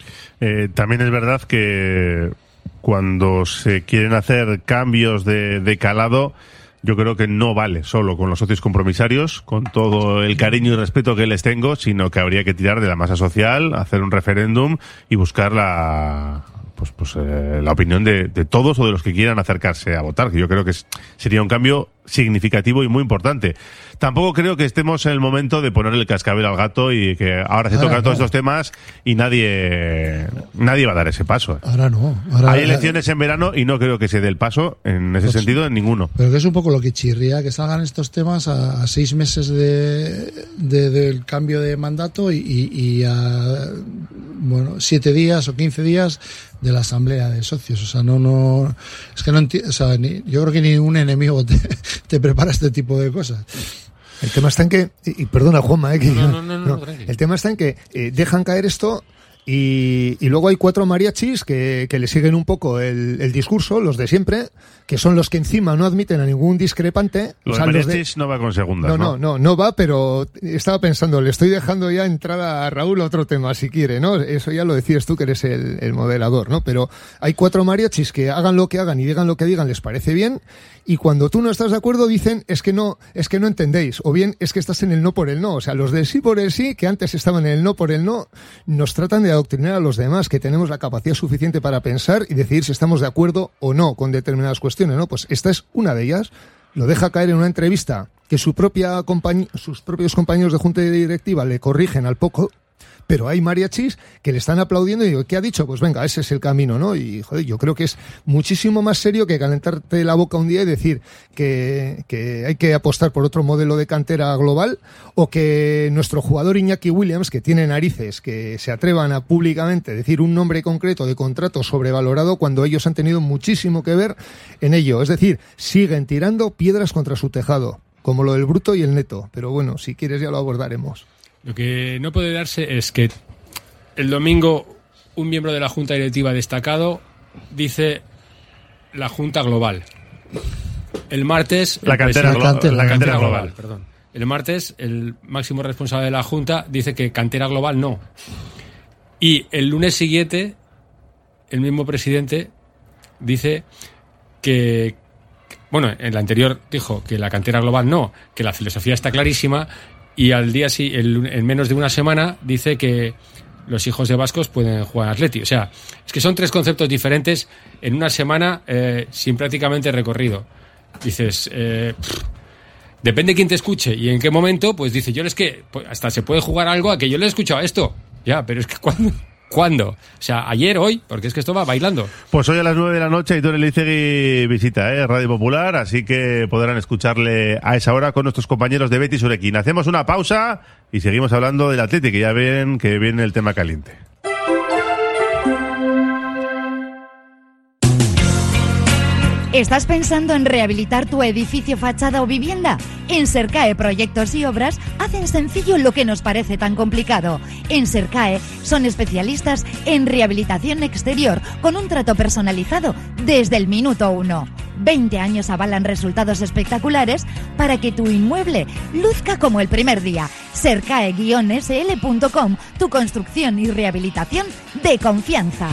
Eh, también es verdad que cuando se quieren hacer cambios de, de calado, yo creo que no vale solo con los socios compromisarios, con todo el cariño y respeto que les tengo, sino que habría que tirar de la masa social, hacer un referéndum y buscar la, pues, pues, eh, la opinión de, de todos o de los que quieran acercarse a votar, que yo creo que es, sería un cambio significativo y muy importante. Tampoco creo que estemos en el momento de ponerle el cascabel al gato y que ahora se ahora tocan no. todos estos temas y nadie nadie va a dar ese paso. Ahora no. Ahora, Hay elecciones en verano y no creo que se dé el paso en ese pues, sentido en ninguno. Pero que es un poco lo que chirría, que salgan estos temas a, a seis meses de, de del cambio de mandato y, y, y a bueno siete días o quince días de la asamblea de socios. O sea, no, no, es que no entiendo, o sea, ni, yo creo que ni un enemigo te, te prepara este tipo de cosas. El tema está en que, y, y perdona Juanma, eh, que no, yo, no, no, no, no, no, el tema está en que eh, dejan caer esto Y, y luego hay cuatro mariachis que, que le siguen un poco el, el discurso, los de siempre, que son los que encima no admiten a ningún discrepante. Los o sea, mariachis los de... no va con segundas, no, ¿no? No, no, no va, pero estaba pensando, le estoy dejando ya entrar a Raúl a otro tema, si quiere, ¿no? Eso ya lo decías tú, que eres el, el modelador, ¿no? Pero hay cuatro mariachis que hagan lo que hagan y digan lo que digan, les parece bien, y cuando tú no estás de acuerdo dicen, es que no, es que no entendéis, o bien es que estás en el no por el no. O sea, los del sí por el sí, que antes estaban en el no por el no, nos tratan de adoctrinar a los demás, que tenemos la capacidad suficiente para pensar y decidir si estamos de acuerdo o no con determinadas cuestiones, ¿no? Pues esta es una de ellas. Lo deja caer en una entrevista que su propia compañ- sus propios compañeros de junta directiva le corrigen al poco, pero hay mariachis que le están aplaudiendo y digo, ¿qué ha dicho? Pues venga, ese es el camino, ¿no? Y joder, yo creo que es muchísimo más serio que calentarte la boca un día y decir que, que hay que apostar por otro modelo de cantera global, o que nuestro jugador Iñaki Williams, que tiene narices, que se atrevan a públicamente decir un nombre concreto de contrato sobrevalorado cuando ellos han tenido muchísimo que ver en ello. Es decir, siguen tirando piedras contra su tejado, como lo del bruto y el neto. Pero bueno, si quieres ya lo abordaremos. Lo que no puede darse es que el domingo un miembro de la Junta Directiva destacado dice la Junta Global. El martes... La cantera, el glo- la cantera, la cantera global. global. Perdón. El martes el máximo responsable de la Junta dice que cantera global no. Y el lunes siguiente el mismo presidente dice que... Bueno, en la anterior dijo que la cantera global no, que la filosofía está clarísima. Y al día sí, el, en menos de una semana, dice que los hijos de vascos pueden jugar Atleti. O sea, es que son tres conceptos diferentes en una semana eh, sin prácticamente recorrido. Dices, eh, pff, depende de quién te escuche y en qué momento, pues dice, yo es que pues, hasta se puede jugar algo a que yo le he escuchado esto. Ya, pero es que ¿cuándo? ¿Cuándo? O sea, ayer, hoy, porque es que esto va bailando. Pues hoy a las nueve de la noche Aitor Elizegui visita ¿eh? Radio Popular, así que podrán escucharle a esa hora con nuestros compañeros de Betis Urequín. Hacemos una pausa y seguimos hablando del Atleti, que ya ven que viene el tema caliente. ¿Estás pensando en rehabilitar tu edificio, fachada o vivienda? En Sercae Proyectos y Obras hacen sencillo lo que nos parece tan complicado. En Sercae son especialistas en rehabilitación exterior con un trato personalizado desde el minuto uno. veinte años avalan resultados espectaculares para que tu inmueble luzca como el primer día. Sercae guion ese ele punto com, tu construcción y rehabilitación de confianza.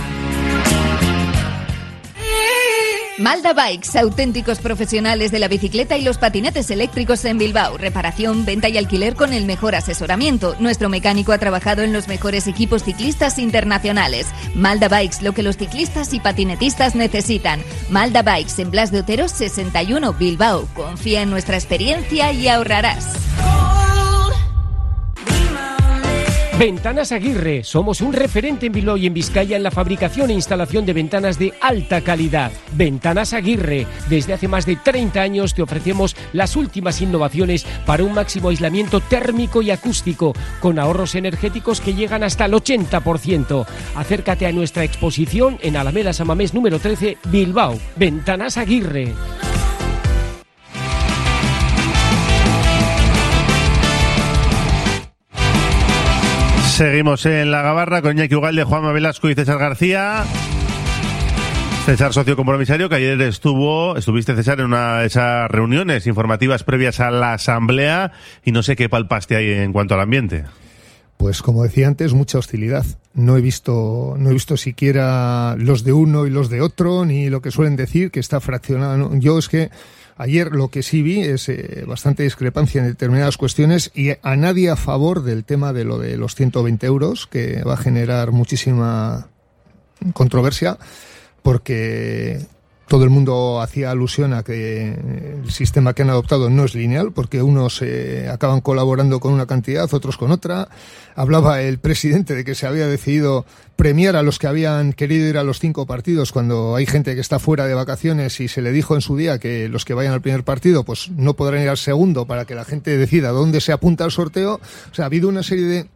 Malda Bikes, auténticos profesionales de la bicicleta y los patinetes eléctricos en Bilbao. Reparación, venta y alquiler con el mejor asesoramiento. Nuestro mecánico ha trabajado en los mejores equipos ciclistas internacionales. Malda Bikes, lo que los ciclistas y patinetistas necesitan. Malda Bikes, en Blas de Otero sesenta y uno, Bilbao. Confía en nuestra experiencia y ahorrarás. Ventanas Aguirre. Somos un referente en Bilbao y en Vizcaya en la fabricación e instalación de ventanas de alta calidad. Ventanas Aguirre. Desde hace más de treinta años te ofrecemos las últimas innovaciones para un máximo aislamiento térmico y acústico, con ahorros energéticos que llegan hasta el ochenta por ciento. Acércate a nuestra exposición en Alameda San Mamés número trece, Bilbao. Ventanas Aguirre. Seguimos en La Gabarra con Iñaki Ugalde, Juanma Velasco y César García. César, socio compromisario, que ayer estuvo, estuviste, César, en una de esas reuniones informativas previas a la asamblea, y no sé qué palpaste ahí en cuanto al ambiente. Pues como decía antes, mucha hostilidad. No he visto, no he visto siquiera los de uno y los de otro, ni lo que suelen decir, que está fraccionado. Yo es que ayer lo que sí vi es eh, bastante discrepancia en determinadas cuestiones, y a nadie a favor del tema de lo de los ciento veinte euros, que va a generar muchísima controversia, porque todo el mundo hacía alusión a que el sistema que han adoptado no es lineal, porque unos eh, acaban colaborando con una cantidad, otros con otra. Hablaba el presidente de que se había decidido premiar a los que habían querido ir a los cinco partidos, cuando hay gente que está fuera de vacaciones, y se le dijo en su día que los que vayan al primer partido pues no podrán ir al segundo, para que la gente decida dónde se apunta al sorteo. O sea, ha habido una serie de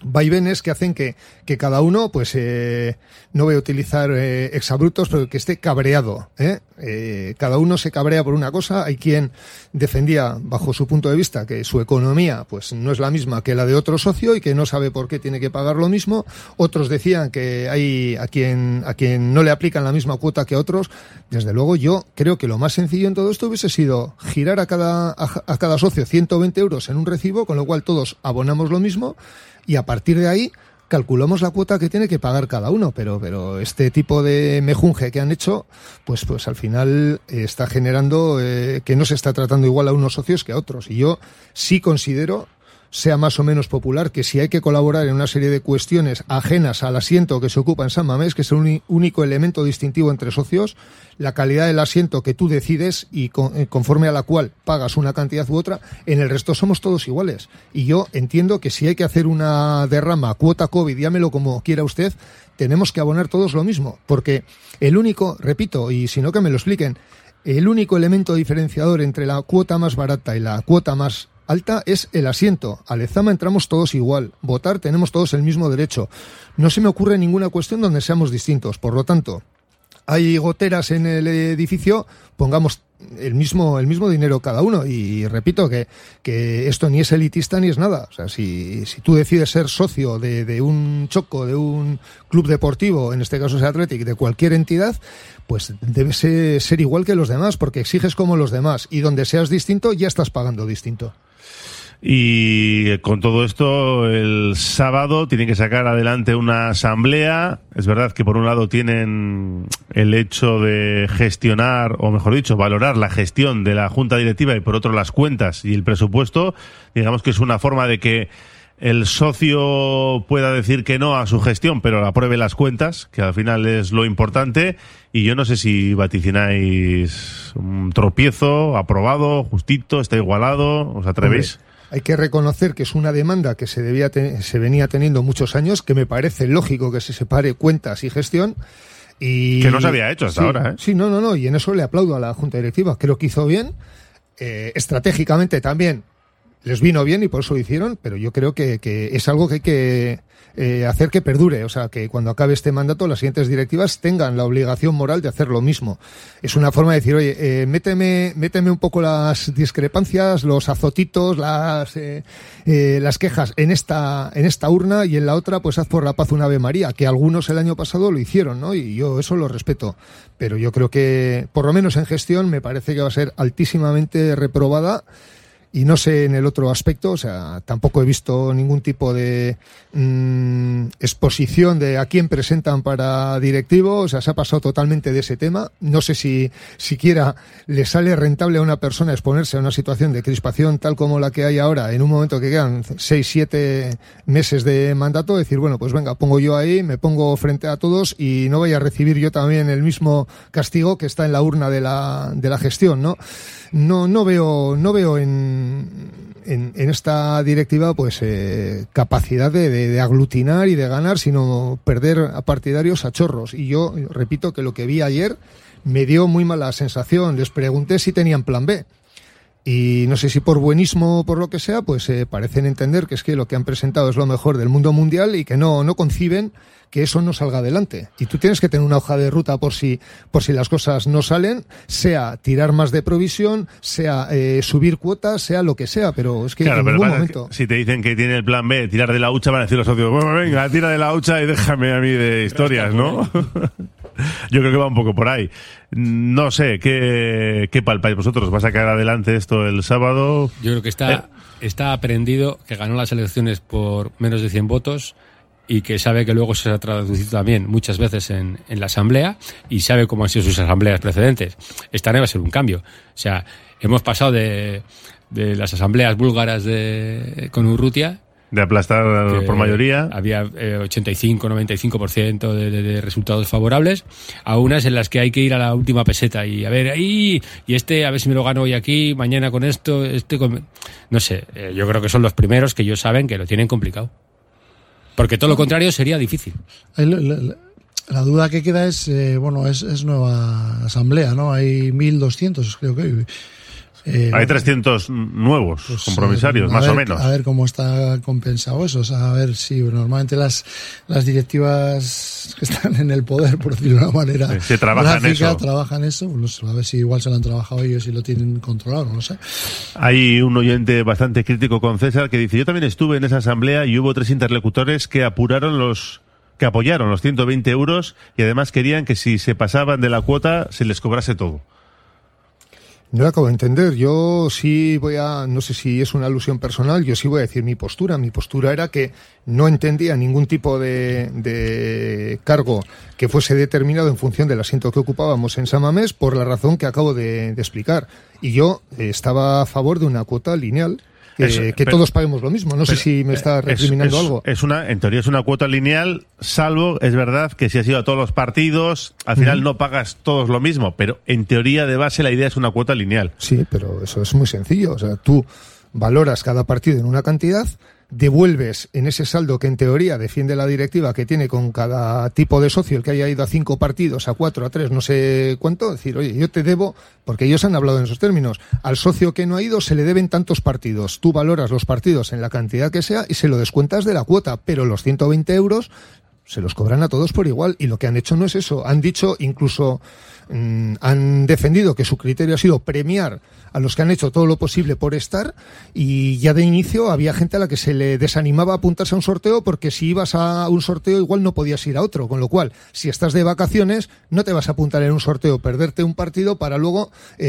vaivenes que hacen que, que cada uno, pues, eh, no voy a utilizar eh, exabruptos, pero que esté cabreado, ¿eh? Eh, cada uno se cabrea por una cosa. Hay quien defendía, bajo su punto de vista, que su economía, pues, no es la misma que la de otro socio y que no sabe por qué tiene que pagar lo mismo. Otros decían que hay a quien, a quien no le aplican la misma cuota que a otros. Desde luego, yo creo que lo más sencillo en todo esto hubiese sido girar a cada, a, a cada socio ciento veinte euros en un recibo, con lo cual todos abonamos lo mismo, y a partir de ahí calculamos la cuota que tiene que pagar cada uno, pero pero este tipo de mejunje que han hecho, pues pues al final eh, está generando eh, que no se está tratando igual a unos socios que a otros. Y yo sí considero, sea más o menos popular, que si hay que colaborar en una serie de cuestiones ajenas al asiento que se ocupa en San Mamés, que es el único elemento distintivo entre socios, la calidad del asiento que tú decides y con, conforme a la cual pagas una cantidad u otra, en el resto somos todos iguales. Y yo entiendo que si hay que hacer una derrama, cuota COVID, llámelo como quiera usted, tenemos que abonar todos lo mismo, porque el único, repito, y si no que me lo expliquen, el único elemento diferenciador entre la cuota más barata y la cuota más alta es el asiento. Al Lezama entramos todos igual. Votar tenemos todos el mismo derecho. No se me ocurre ninguna cuestión donde seamos distintos. Por lo tanto, hay goteras en el edificio, pongamos el mismo el mismo dinero cada uno. Y repito que, que esto ni es elitista ni es nada. O sea, si, si tú decides ser socio de, de un choco, de un club deportivo, en este caso es Athletic, de cualquier entidad, pues debes ser igual que los demás, porque exiges como los demás. Y donde seas distinto, ya estás pagando distinto. Y con todo esto, el sábado tienen que sacar adelante una asamblea. Es verdad que por un lado tienen el hecho de gestionar, o mejor dicho, valorar la gestión de la Junta Directiva, y por otro las cuentas y el presupuesto. Digamos que es una forma de que el socio pueda decir que no a su gestión, pero apruebe las cuentas, que al final es lo importante. Y yo no sé si vaticináis un tropiezo, aprobado, justito, está igualado, ¿os atrevéis? Hombre, hay que reconocer que es una demanda que se debía te- se venía teniendo muchos años, que me parece lógico que se separe cuentas y gestión. Y que no se había hecho hasta sí, ahora, ¿eh? Sí, no, no, no, y en eso le aplaudo a la Junta Directiva. Creo que hizo bien. Eh, estratégicamente también les vino bien y por eso lo hicieron, pero yo creo que, que es algo que hay que eh, hacer que perdure. O sea, que cuando acabe este mandato las siguientes directivas tengan la obligación moral de hacer lo mismo. Es una forma de decir, oye, eh, méteme, méteme un poco las discrepancias, los azotitos, las eh, eh, las quejas en esta en esta urna, y en la otra pues haz por la paz una Ave María, que algunos el año pasado lo hicieron, ¿no? Y yo eso lo respeto. Pero yo creo que, por lo menos en gestión, me parece que va a ser altísimamente reprobada. Y no sé en el otro aspecto, o sea, tampoco he visto ningún tipo de mmm, exposición de a quién presentan para directivo. O sea, se ha pasado totalmente de ese tema. No sé si siquiera le sale rentable a una persona exponerse a una situación de crispación tal como la que hay ahora, en un momento que quedan seis, siete meses de mandato, decir, bueno, pues venga, pongo yo ahí, me pongo frente a todos y no voy a recibir yo también el mismo castigo que está en la urna de la, de la gestión, ¿no? No, no veo, no veo en, en, en esta directiva, pues, eh, capacidad de, de, de aglutinar y de ganar, sino perder a partidarios a chorros. Y yo repito que lo que vi ayer me dio muy mala sensación. Les pregunté si tenían plan B. Y no sé si por buenismo o por lo que sea, pues eh, parecen entender que es que lo que han presentado es lo mejor del mundo mundial y que no, no conciben que eso no salga adelante. Y tú tienes que tener una hoja de ruta por si, por si las cosas no salen, sea tirar más de provisión, sea eh, subir cuotas, sea lo que sea, pero es que claro, en pero ningún pasa momento... que si te dicen que tiene el plan B, tirar de la hucha, van a decir los socios, bueno, venga, tira de la hucha y déjame a mí de historias, ¿no? Yo creo que va un poco por ahí. No sé, ¿qué, qué palpáis vosotros? ¿Va a sacar adelante esto el sábado? Yo creo que está, eh. está aprendido que ganó las elecciones por menos de cien votos y que sabe que luego se ha traducido también muchas veces en, en la asamblea, y sabe cómo han sido sus asambleas precedentes. Esta no va a ser un cambio. O sea, hemos pasado de, de las asambleas búlgaras de, con Urrutia, de aplastar por mayoría. Había eh, ochenta y cinco, noventa y cinco por ciento de, de, de resultados favorables, a unas en las que hay que ir a la última peseta y a ver, ahí, y este, a ver si me lo gano hoy aquí, mañana con esto, este con... No sé, eh, yo creo que son los primeros que ellos saben que lo tienen complicado. Porque todo lo contrario sería difícil. La, la, la duda que queda es, eh, bueno, es, es nueva asamblea, ¿no? Hay mil doscientos, creo que hay. Eh, Hay trescientos nuevos pues, compromisarios, eh, más ver, o menos. A ver cómo está compensado eso. O sea, a ver si normalmente las, las directivas que están en el poder, por decirlo de una manera, sí, se trabajan gráfica, eso. trabajan eso. Pues, a ver si igual se lo han trabajado ellos y lo tienen controlado, no lo sé. Hay un oyente bastante crítico con César que dice: yo también estuve en esa asamblea y hubo tres interlocutores que apuraron los que apoyaron los ciento veinte euros y además querían que si se pasaban de la cuota se les cobrase todo. No lo acabo de entender. Yo sí voy a, no sé si es una alusión personal, yo sí voy a decir mi postura. Mi postura era que no entendía ningún tipo de, de cargo que fuese determinado en función del asiento que ocupábamos en San Mamés por la razón que acabo de, de explicar. Y yo estaba a favor de una cuota lineal. Que, es, que pero, todos paguemos lo mismo. No pero, sé si me está recriminando es, es, algo. Es una, en teoría es una cuota lineal, salvo, es verdad, que si has ido a todos los partidos, al final uh-huh. no pagas todos lo mismo, pero en teoría de base la idea es una cuota lineal. Sí, pero eso es muy sencillo. O sea, tú valoras cada partido en una cantidad, devuelves en ese saldo que en teoría defiende la directiva que tiene con cada tipo de socio, el que haya ido a cinco partidos, a cuatro, a tres, no sé cuánto, decir, oye, yo te debo, porque ellos han hablado en esos términos, al socio que no ha ido se le deben tantos partidos, tú valoras los partidos en la cantidad que sea y se lo descuentas de la cuota, pero los ciento veinte euros se los cobran a todos por igual, y lo que han hecho no es eso, han dicho, incluso mmm, han defendido que su criterio ha sido premiar a los que han hecho todo lo posible por estar, y ya de inicio había gente a la que se le desanimaba a apuntarse a un sorteo porque si ibas a un sorteo igual no podías ir a otro, con lo cual si estás de vacaciones no te vas a apuntar en un sorteo, perderte un partido para luego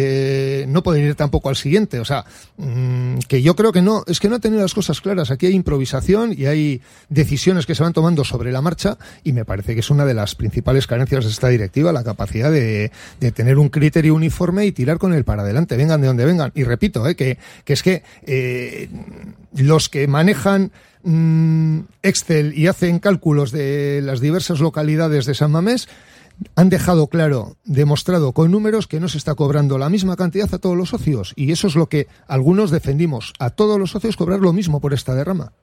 eh, no poder ir tampoco al siguiente. O sea, mmm, que yo creo que no, es que no ha tenido las cosas claras. Aquí hay improvisación y hay decisiones que se van tomando sobre la marcha, y me parece que es una de las principales carencias de esta directiva, la capacidad de, de tener un criterio uniforme y tirar con él para adelante, vengan de donde vengan. Y repito, eh, que, que es que eh, los que manejan mmm, Excel y hacen cálculos de las diversas localidades de San Mamés han dejado claro, demostrado con números, que no se está cobrando la misma cantidad a todos los socios, y eso es lo que algunos defendimos, a todos los socios cobrar lo mismo por esta derrama.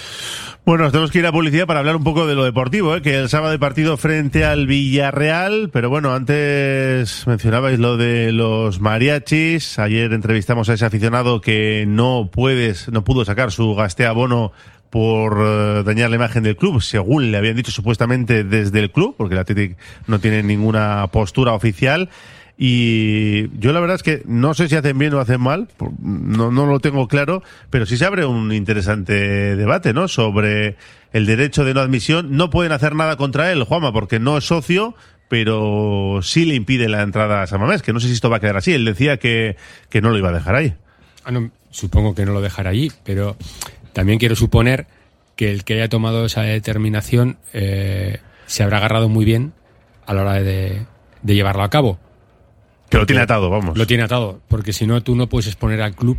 Bueno, nos tenemos que ir a publicidad para hablar un poco de lo deportivo, ¿eh? Que el sábado hay partido frente al Villarreal, pero bueno, antes mencionabais lo de los mariachis. Ayer entrevistamos a ese aficionado que no puedes, no pudo sacar su gastea bono por uh, dañar la imagen del club, según le habían dicho supuestamente desde el club, porque el Athletic no tiene ninguna postura oficial. Y yo la verdad es que no sé si hacen bien o hacen mal, no, no lo tengo claro, pero sí se abre un interesante debate, ¿no? Sobre el derecho de no admisión. No pueden hacer nada contra él, Juanma, porque no es socio, pero sí le impide la entrada a San Mamés, que no sé si esto va a quedar así. Él decía que, que no lo iba a dejar ahí. Ah, no, supongo que no lo dejará allí, pero también quiero suponer que el que haya tomado esa determinación eh, se habrá agarrado muy bien a la hora de, de llevarlo a cabo. Que lo tiene atado, vamos. Lo tiene atado, porque si no, tú no puedes exponer al club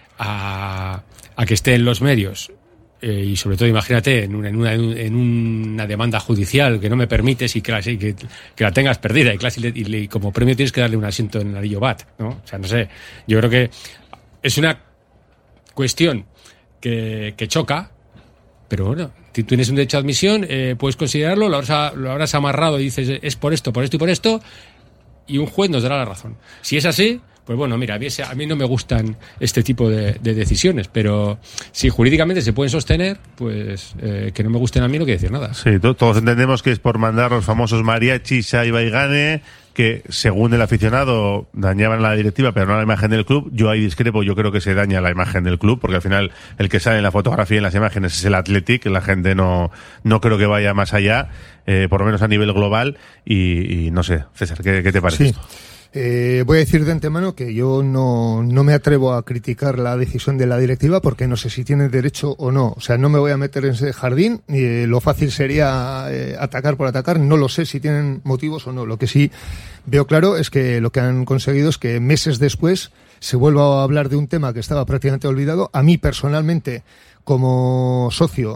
a, a que esté en los medios. Eh, y sobre todo, imagínate, en una, en, una, en una demanda judicial que no me permites y que la, que, que la tengas perdida. Y, claro, y, y, y como premio tienes que darle un asiento en el anillo B A T, ¿no? O sea, no sé. Yo creo que es una cuestión que, que choca, pero bueno, si tienes un derecho de admisión, eh, puedes considerarlo, lo habrás, lo habrás amarrado y dices, es por esto, por esto y por esto, y un juez nos dará la razón. Si es así, pues bueno, mira, a mí, a mí no me gustan este tipo de, de decisiones, pero si jurídicamente se pueden sostener, pues eh, que no me gusten a mí no quiere decir nada. Sí, to- todos entendemos que es por mandar los famosos mariachis a Ibaigane, que según el aficionado dañaban la directiva pero no la imagen del club. Yo ahí discrepo, yo creo que se daña la imagen del club, porque al final el que sale en la fotografía y en las imágenes es el Athletic, la gente no, no creo que vaya más allá, eh, por lo menos a nivel global, y, y no sé, César, ¿qué, qué te parece sí. esto? Eh, voy a decir de antemano que yo no, no me atrevo a criticar la decisión de la directiva porque no sé si tiene derecho o no. O sea, no me voy a meter en ese jardín. Eh, lo fácil sería eh, atacar por atacar. No lo sé si tienen motivos o no. Lo que sí veo claro es que lo que han conseguido es que meses después se vuelva a hablar de un tema que estaba prácticamente olvidado. A mí personalmente, como socio,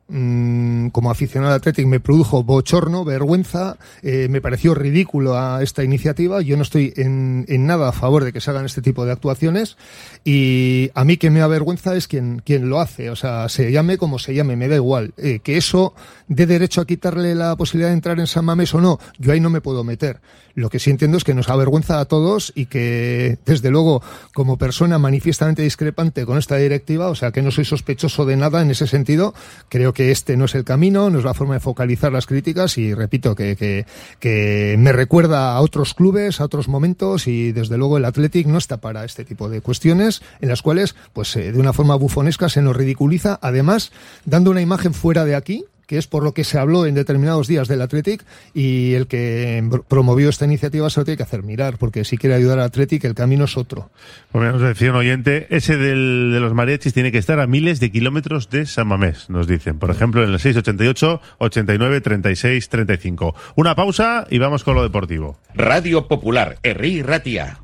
mmm, como aficionado al Athletic me produjo bochorno, vergüenza, eh, me pareció ridículo a esta iniciativa. Yo no estoy en, en nada a favor de que se hagan este tipo de actuaciones, y a mí que me avergüenza es quien, quien lo hace. O sea, se llame como se llame, me da igual. Eh, que eso dé derecho a quitarle la posibilidad de entrar en San Mamés o no, yo ahí no me puedo meter. Lo que sí entiendo es que nos avergüenza a todos y que, desde luego, como persona manifiestamente discrepante con esta directiva, o sea, que no soy sospechoso de nada en ese sentido, creo que este no es el camino, no es la forma de focalizar las críticas, y repito que, que, que me recuerda a otros clubes, a otros momentos, y desde luego el Athletic no está para este tipo de cuestiones en las cuales, pues, eh, de una forma bufonesca se nos ridiculiza, además, dando una imagen fuera de aquí, que es por lo que se habló en determinados días del Athletic, y el que promovió esta iniciativa se lo tiene que hacer mirar, porque si quiere ayudar al Athletic el camino es otro. Bueno, nos decía un oyente, ese del, de los mariachis tiene que estar a miles de kilómetros de San Mamés, nos dicen. Por ejemplo, en el seis ochenta y ocho, ochenta y nueve, treinta y seis, treinta y cinco. Una pausa y vamos con lo deportivo. Radio Popular, Herri Ratia.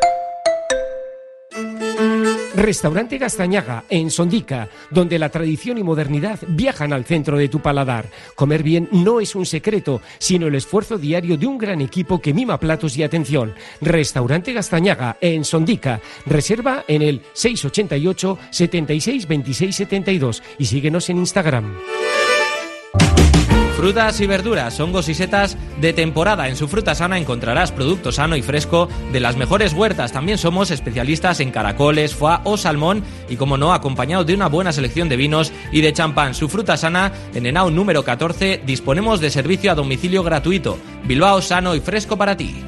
Restaurante Gastañaga, en Sondica, donde la tradición y modernidad viajan al centro de tu paladar. Comer bien no es un secreto, sino el esfuerzo diario de un gran equipo que mima platos y atención. Restaurante Gastañaga, en Sondica. Reserva en el seis ochenta y ocho, setenta y seis, veintiséis, setenta y dos y síguenos en Instagram. Frutas y verduras, hongos y setas de temporada. En Su Fruta Sana encontrarás producto sano y fresco de las mejores huertas. También somos especialistas en caracoles, foie o salmón, y como no, acompañado de una buena selección de vinos y de champán. Su Fruta Sana, en Henao número catorce, disponemos de servicio a domicilio gratuito. Bilbao, sano y fresco para ti.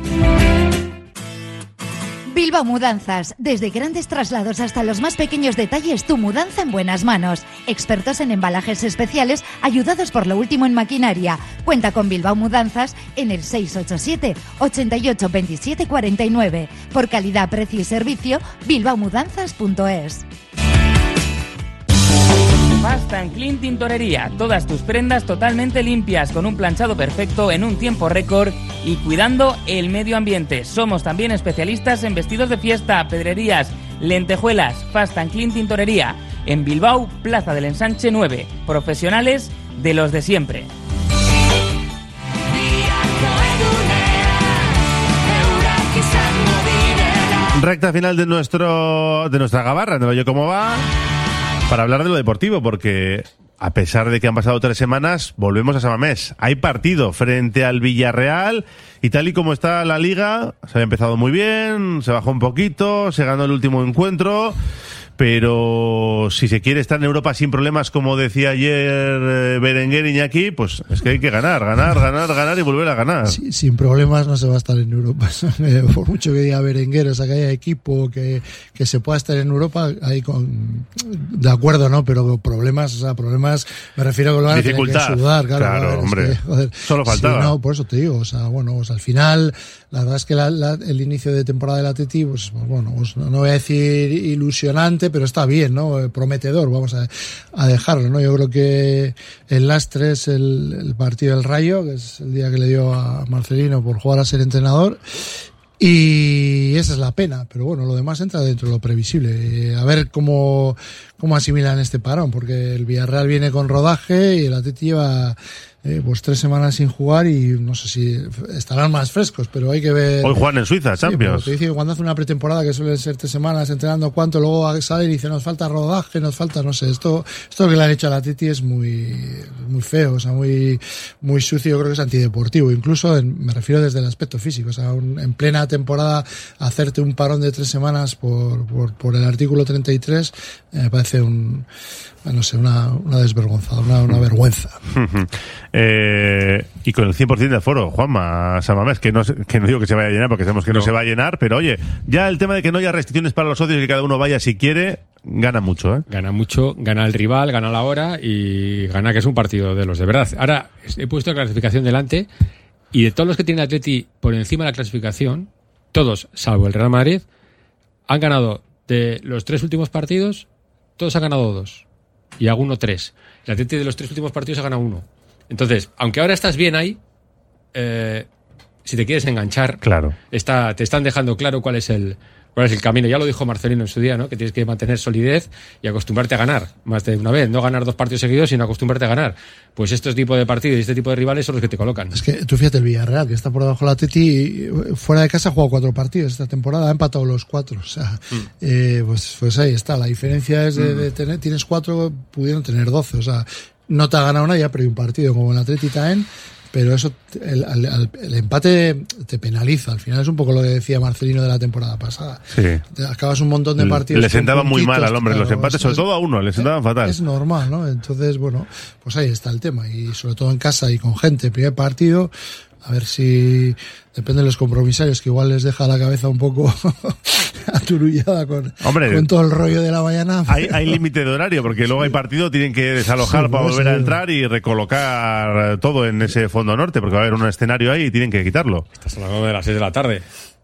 Bilbao Mudanzas. Desde grandes traslados hasta los más pequeños detalles, tu mudanza en buenas manos. Expertos en embalajes especiales, ayudados por lo último en maquinaria. Cuenta con Bilbao Mudanzas en el seis ocho siete, ochenta y ocho, veintisiete, cuarenta y nueve. Por calidad, precio y servicio, bilbao mudanzas punto es. Fast and Clean Tintorería, todas tus prendas totalmente limpias, con un planchado perfecto en un tiempo récord y cuidando el medio ambiente. Somos también especialistas en vestidos de fiesta, pedrerías, lentejuelas. Fast and Clean Tintorería, en Bilbao, Plaza del Ensanche nueve. Profesionales de los de siempre. Recta final de nuestro de nuestra gabarra, ¿no? Yo cómo va, para hablar de lo deportivo, porque a pesar de que han pasado tres semanas, volvemos a San Mamés. Hay partido frente al Villarreal, y tal y como está la liga, se había empezado muy bien, se bajó un poquito, se ganó el último encuentro, pero si se quiere estar en Europa sin problemas, como decía ayer eh, Berenguer Iñaki, pues es que hay que ganar, ganar, ganar, ganar y volver a ganar. Sí, sin problemas no se va a estar en Europa. Por mucho que diga Berenguer, o sea, que haya equipo, que, que se pueda estar en Europa, ahí con, de acuerdo, ¿no? Pero problemas, o sea, problemas, me refiero a que lo van a tener que sudar, claro. Claro, ver, hombre, es que, joder, solo faltaba. Sí, no, por eso te digo, o sea, bueno, pues al final, la verdad es que la, la, el inicio de temporada del Atleti, pues, pues bueno, pues no, no voy a decir ilusionante, pero está bien, ¿no? Prometedor, vamos a, a dejarlo, ¿no? Yo creo que el lastre es el, el partido del Rayo, que es el día que le dio a Marcelino por jugar a ser entrenador, y esa es la pena, pero bueno, lo demás entra dentro de lo previsible. A ver cómo, cómo asimilan este parón, porque el Villarreal viene con rodaje y el Atleti lleva eh, pues tres semanas sin jugar, y no sé si estarán más frescos, pero hay que ver. Hoy juegan en Suiza, Champions. Sí, te dice que cuando hace una pretemporada, que suelen ser tres semanas entrenando cuánto, luego sale y dice nos falta rodaje, nos falta, no sé, esto esto que le han hecho a la Titi es muy muy feo, o sea, muy muy sucio, yo creo que es antideportivo, incluso en, me refiero desde el aspecto físico, o sea, un, en plena temporada hacerte un parón de tres semanas por por, por el artículo treinta y tres eh, me parece un, no sé, una, una desvergonzada, una, una vergüenza. Eh, y con el cien por ciento de aforo, Juanma, San Mamés, que no, que no digo que se vaya a llenar, porque sabemos que no. no se va a llenar, pero oye, ya el tema de que no haya restricciones para los socios y que cada uno vaya si quiere, gana mucho, ¿eh? Gana mucho, gana el rival, gana la hora y gana que es un partido de los de verdad. Ahora, he puesto la clasificación delante, y de todos los que tiene el Atleti por encima de la clasificación, todos, salvo el Real Madrid, han ganado de los tres últimos partidos, todos han ganado dos. Y alguno tres. El Atleti de los tres últimos partidos ha ganado uno. Entonces, aunque ahora estás bien ahí, eh, si te quieres enganchar, claro, está, te están dejando claro cuál es el cuál es el camino. Ya lo dijo Marcelino en su día, ¿no? Que tienes que mantener solidez y acostumbrarte a ganar más de una vez. No ganar dos partidos seguidos, sino acostumbrarte a ganar. Pues estos tipos de partidos y este tipo de rivales son los que te colocan. Es que tú fíjate, el Villarreal, que está por debajo del Atleti, fuera de casa ha jugado cuatro partidos esta temporada, ha empatado los cuatro. O sea, mm. eh, pues, pues ahí está. La diferencia es de, de tener, tienes cuatro, pudieron tener doce. O sea, no te ha ganado nada, ya perdido un partido como el Atleti también. Pero eso, el, el, el empate te penaliza. Al final es un poco lo que decía Marcelino de la temporada pasada. Sí. Te acabas un montón de partidos. Le sentaban muy mal al hombre. Claro, los empates, es, sobre todo a uno, le sentaban es, fatal. Es normal, ¿no? Entonces, bueno, pues ahí está el tema. Y sobre todo en casa y con gente, primer partido, a ver si depende de los compromisarios, que igual les deja la cabeza un poco aturullada con, Hombre, con todo el rollo de la mañana. Hay, hay límite de horario, porque luego hay partido, tienen que desalojar sí, para volver a entrar y recolocar todo en ese fondo norte, porque va a haber un escenario ahí y tienen que quitarlo. Estás hablando de las seis de la tarde.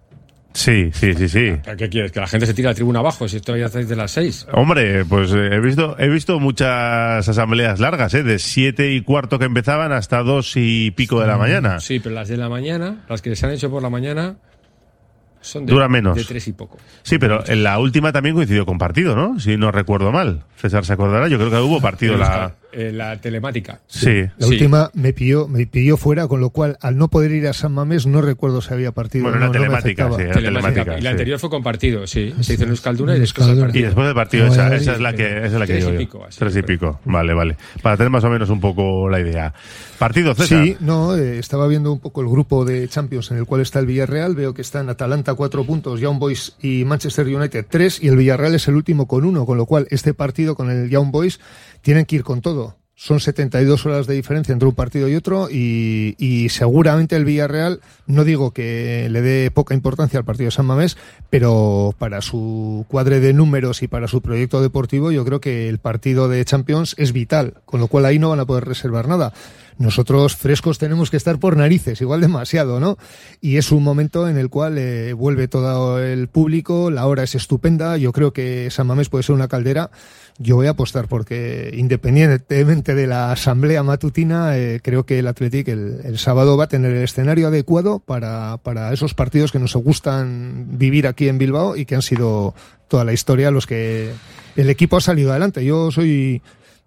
Sí, sí, sí, sí. ¿Qué quieres? ¿Que la gente se tire a la tribuna abajo si esto ya estáis de las seis? Hombre, pues eh, he visto he visto muchas asambleas largas, ¿eh? De siete y cuarto que empezaban hasta dos y pico de la mañana. Sí, pero las de la mañana, las que se han hecho por la mañana, son de, Dura menos. de tres y poco. Sí, pero en la última también coincidió con partido, ¿no? Si no recuerdo mal. César se acordará, yo creo que hubo partido. la eh, la telemática. Sí. La sí. última me pilló, me pilló fuera, con lo cual, al no poder ir a San Mamés, no recuerdo si había partido. Bueno, no, la telemática, no sí. La telemática. telemática, y la sí. anterior fue con partido, sí. Se hizo en Euskalduna y después del partido. Y después del partido, esa, esa es la que, esa es la que Tres digo y yo. pico, así, Tres y pico. Vale, vale. Para tener más o menos un poco la idea. Partido, César. Sí, no, eh, estaba viendo un poco el grupo de Champions en el cual está el Villarreal. Veo que están Atalanta cuatro puntos, Young Boys y Manchester United tres, y el Villarreal es el último con uno, con lo cual este partido con el Young Boys tienen que ir con todo. Son setenta y dos horas de diferencia entre un partido y otro, y, y seguramente el Villarreal, no digo que le dé poca importancia al partido de San Mamés, pero para su cuadre de números y para su proyecto deportivo, yo creo que el partido de Champions es vital, con lo cual ahí no van a poder reservar nada. Nosotros frescos tenemos que estar por narices, igual demasiado, ¿no? Y es un momento en el cual eh, vuelve todo el público, la hora es estupenda, yo creo que San Mamés puede ser una caldera. Yo voy a apostar porque, independientemente de la asamblea matutina, eh, creo que el Athletic el, el sábado va a tener el escenario adecuado para, para esos partidos que nos gustan vivir aquí en Bilbao y que han sido toda la historia los que el equipo ha salido adelante. Yo soy,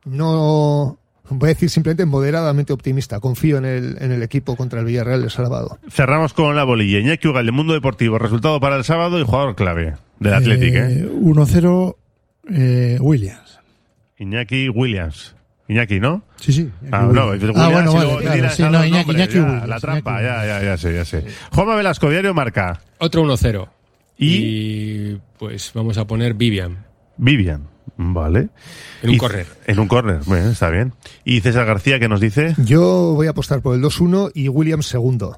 no voy a decir simplemente moderadamente optimista. Confío en el, en el equipo contra el Villarreal el sábado. Cerramos con la bolilla. Iñaki Ugal, de Mundo Deportivo. Resultado para el sábado y jugador clave del Athletic, ¿eh? eh uno cero Eh, Williams. Iñaki Williams. Iñaki, ¿no? Sí, sí. Ah, no, Williams, ah, bueno, vale, luego claro, sí, no, Iñaki, nombres, Iñaki ya, Williams. la trampa, Iñaki ya, ya, ya sé, ya sé. Juanma Velasco, Diario Marca. Otro uno cero. ¿Y? Y pues vamos a poner Vivian. Vivian, vale. En un y, córner. En un córner, bueno, está bien. ¿Y César García qué nos dice? Yo voy a apostar por el dos uno y Williams segundo.